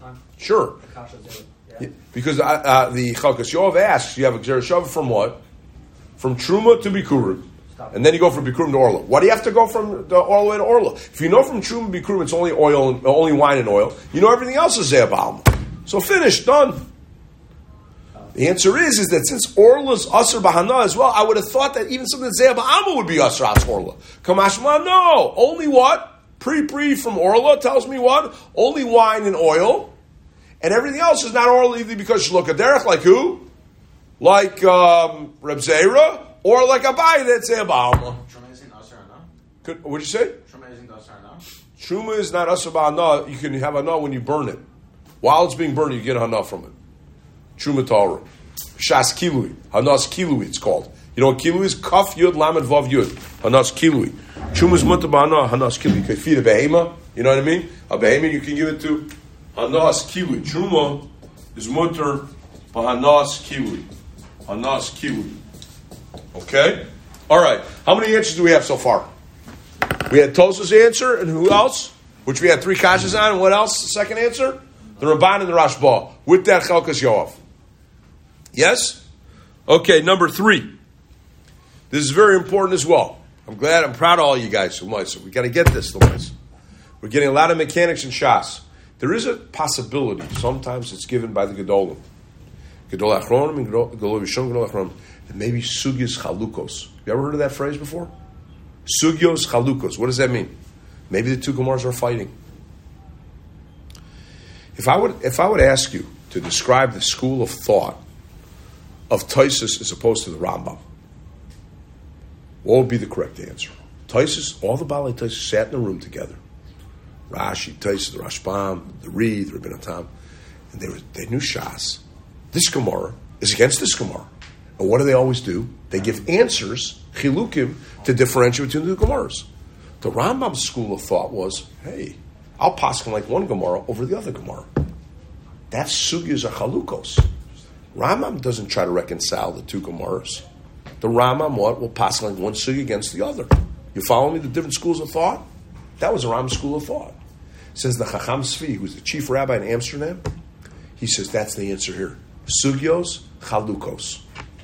time? Sure. Akasha Zayla. Yeah. Yeah, because uh, uh, the Chalkas Yov asks, you have a Gzera Shava from what? From Truma to Bikurim. Stop. And then you go from Bikurim to Orla. Why do you have to go from the, all the way to Orla? If you know from Truma to Bikurim it's only oil, and, only wine and oil, you know everything else is Ze'ah Ba'alma. So finished, done. The answer is, is that since Orla's Asr Bahana as well, I would have thought that even something Ze'ah Ba'alma would be Asr As Orla. Kamashma, no. Only what? Pre-pre from Orla tells me what? Only wine and oil. And everything else is not Orla either because Shluka Derech, like who? Like um, Reb Zera, or like Abai that's Ze'ah Ba'alma. Truma isn't Asr Ana? Could- What'd you say? Truma isn't Asr Ana? Truma is not Asr Ba'ana. You can have Hana when you burn it. While it's being burned, you get Hana from it. Truma Torah. Shas Kilui. Hanas Kilui, it's called. You know what Kilui is? Kaf Yud Lamed Vav Yud. Hanas Kilui. Truma is Mutter Ba'ana, Hanas Kilui. You can feed a behema. You know what I mean? A behema you can give it to. Hanas Kilui. Truma is Mutter Hanas Kilui. Hanas Kilui. Okay? All right. How many answers do we have so far? We had Tosa's answer, and who else? Which we had three kashas on, and what else? The second answer? The Ramban and the Rashba. With that Chalkas Yoav. Yes? Okay, number three. This is very important as well. I'm glad, I'm proud of all you guys so much. So we got to get this, the ones. We're getting a lot of mechanics in Shas. There is a possibility. Sometimes it's given by the Gedolim. Gedol Achronim and Gedol Rishon, Gedol Achronim. And maybe Sugyos Chalukos. You ever heard of that phrase before? Sugyos Chalukos. What does that mean? Maybe the two Gemaras are fighting. If I would, if I would ask you to describe the school of thought of Tosfos as opposed to the Rambam, what would be the correct answer? Tosfos, all the Baalei Tosfos sat in a room together. Rashi, Tosfos, the Rashbam, the Ri, the Rebbeinu Tam, and they were they knew Shas. This Gemara is against this Gemara, and what do they always do? They give answers, chilukim, to differentiate between the two Gemaras. The Rambam's school of thought was, hey, I'll paskin like one Gemara over the other Gemara. That's Sugyos Chalukos. Rambam doesn't try to reconcile the two Gemaras. The Rambam what will paskin like one Sugya against the other. You follow me? The different schools of thought. That was the Rambam school of thought. Says the Chacham Svi, who's the chief rabbi in Amsterdam. He says that's the answer here. Sugyos Chalukos.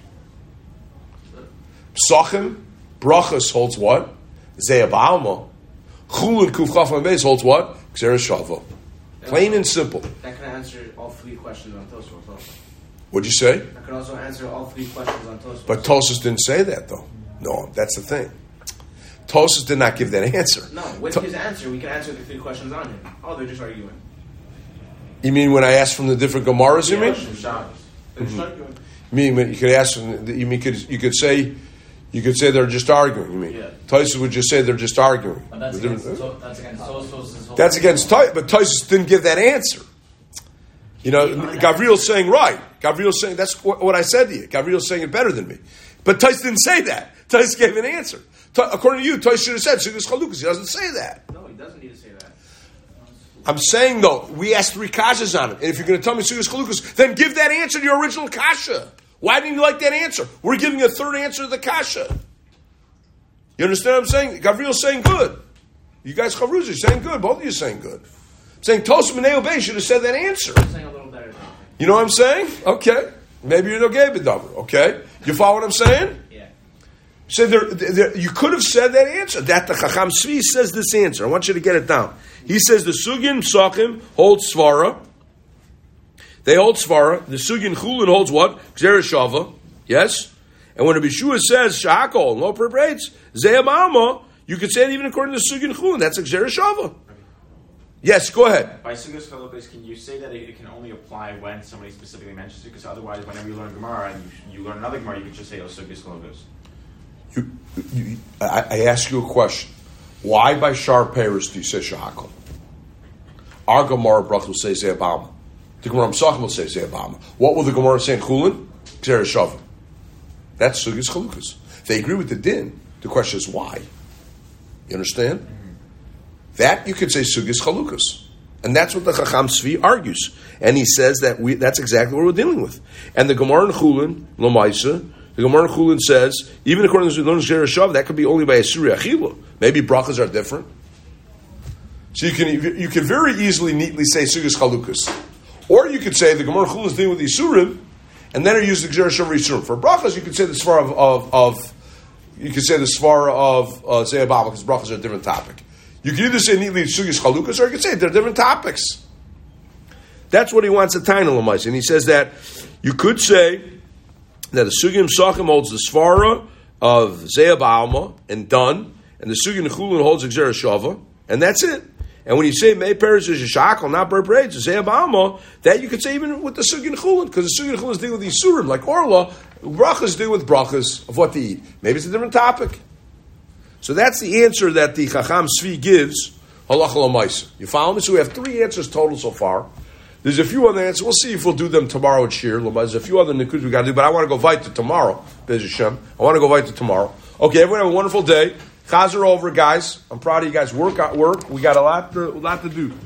Psachim Brachas holds what? Ze'ah Ba'alma. Chulun Kuf Chaf Beis holds what? Gzera Shava. Plain and simple. That can answer all three questions on Tosfos also. What'd you say? That can also answer all three questions on Tosfos. But Tosfos didn't say that, though. No, that's the thing. Tosfos did not give that answer. No, with To- his answer, we can answer the three questions on him. Oh, they're just arguing. You mean when I asked from the different Gemaras, you mean? Shas. They're just arguing. You mean when you could ask from, the- you mean could, you could say, you could say they're just arguing, you mean? Yeah. Tosfos would just say they're just arguing. But that's The against, different- so, that's against Tosfos' whole. That's against Tosfos, but Tosfos didn't give that answer. You know, Gavriel's saying right. Gavriel's saying, that's what, what I said to you. Gavriel's saying it better than me. But Tosfos didn't say that. Tosfos gave an answer. To, according to you, Tosfos should have said, Sugyos Chalukos. He doesn't say that. No, he doesn't need to say that. I'm saying, though, we asked three kashas on it. And if you're going to tell me Sugyos Chalukos, then give that answer to your original kasha. Why didn't you like that answer? We're giving a third answer to the kasha. You understand what I'm saying? Gavriel's saying good. You guys, Chavruz, are saying good. Both of you are saying good. I'm saying Tosfos Menei Obey should have said that answer. I'm saying a little better than You know what I'm saying? Okay. Maybe you're no gay bedover. Okay. You follow what I'm saying? Yeah. So there, there, you could have said that answer. That the Chacham Svi says this answer. I want you to get it down. He says the Sugin Psachim holds Svara. They hold Svara. The Sugin Chulin holds what? Gzera Shava. Yes? And when Rabbi Shua says Shahakol, no preparates, Ze'ah Ba'alma, you could say it even according to Sugin Chulin. That's a Gzera Shava. Yes, go ahead. By Sugyos Chalukos, can you say that it, it can only apply when somebody specifically mentions it? Because otherwise, whenever you learn Gemara and you, you learn another Gemara, you could just say, oh, Sugyos Chalukos. You, you, I, I ask you a question. Why by Shar Paris do you say Shahakol? Our Gemara Brach will say Ze'ah Ba'alma. The Gemara Psachim will say Ze'ah Ba'alma. What will the Gemara say in Chulin? Gzera Shava. That's Sugyos Chalukos. They agree with the din. The question is why. You understand? Mm-hmm. That you could say Sugyos Chalukos. And that's what the Chacham Svi argues. And he says that we that's exactly what we're dealing with. And the Gemara in Chulin, Lamaisa, the Gemara in Chulin says, even according to the Gzera Shava, that could be only by a Surya Achila. Maybe brachas are different. So you can you can very easily neatly say Sugyos Chalukos. Or you could say the Gemara Chulin is dealing with Yisurim, and then are used the Gzera Shavar Yisurim. For brachas, you could say the Svar of, of, of you could say the Svar of uh, Zeh Abama, because brachas are a different topic. You could either say neatly Sugis Chalukas, or you could say they're different topics. That's what he wants to tie in Lamais. And he says that you could say that the Sugim Sachim holds the Svara of Zeh Abama and done, and the Sugim Chulin holds the Gzera Shava, and that's it. And when you say Mei Peres is Yishakal, not Ber Parades, it's Zeh Abama, that you could say even with the Sugin Chulin, because the Sugin Chulin is dealing with Yisurim, like Orla, brachas deal with brachas of what to eat. Maybe it's a different topic. So that's the answer that the Chacham Svi gives, Halacha L'Maisa. You follow me? So we have three answers total so far. There's a few other answers. We'll see if we'll do them tomorrow at Shir. There's a few other nikus we got to do, but I want to go Vaita tomorrow. Bez Hashem. I want to go Vaita tomorrow. Okay, everyone have a wonderful day. Chazer over, guys. I'm proud of you guys. Work, work. We got a lot to, a lot to do.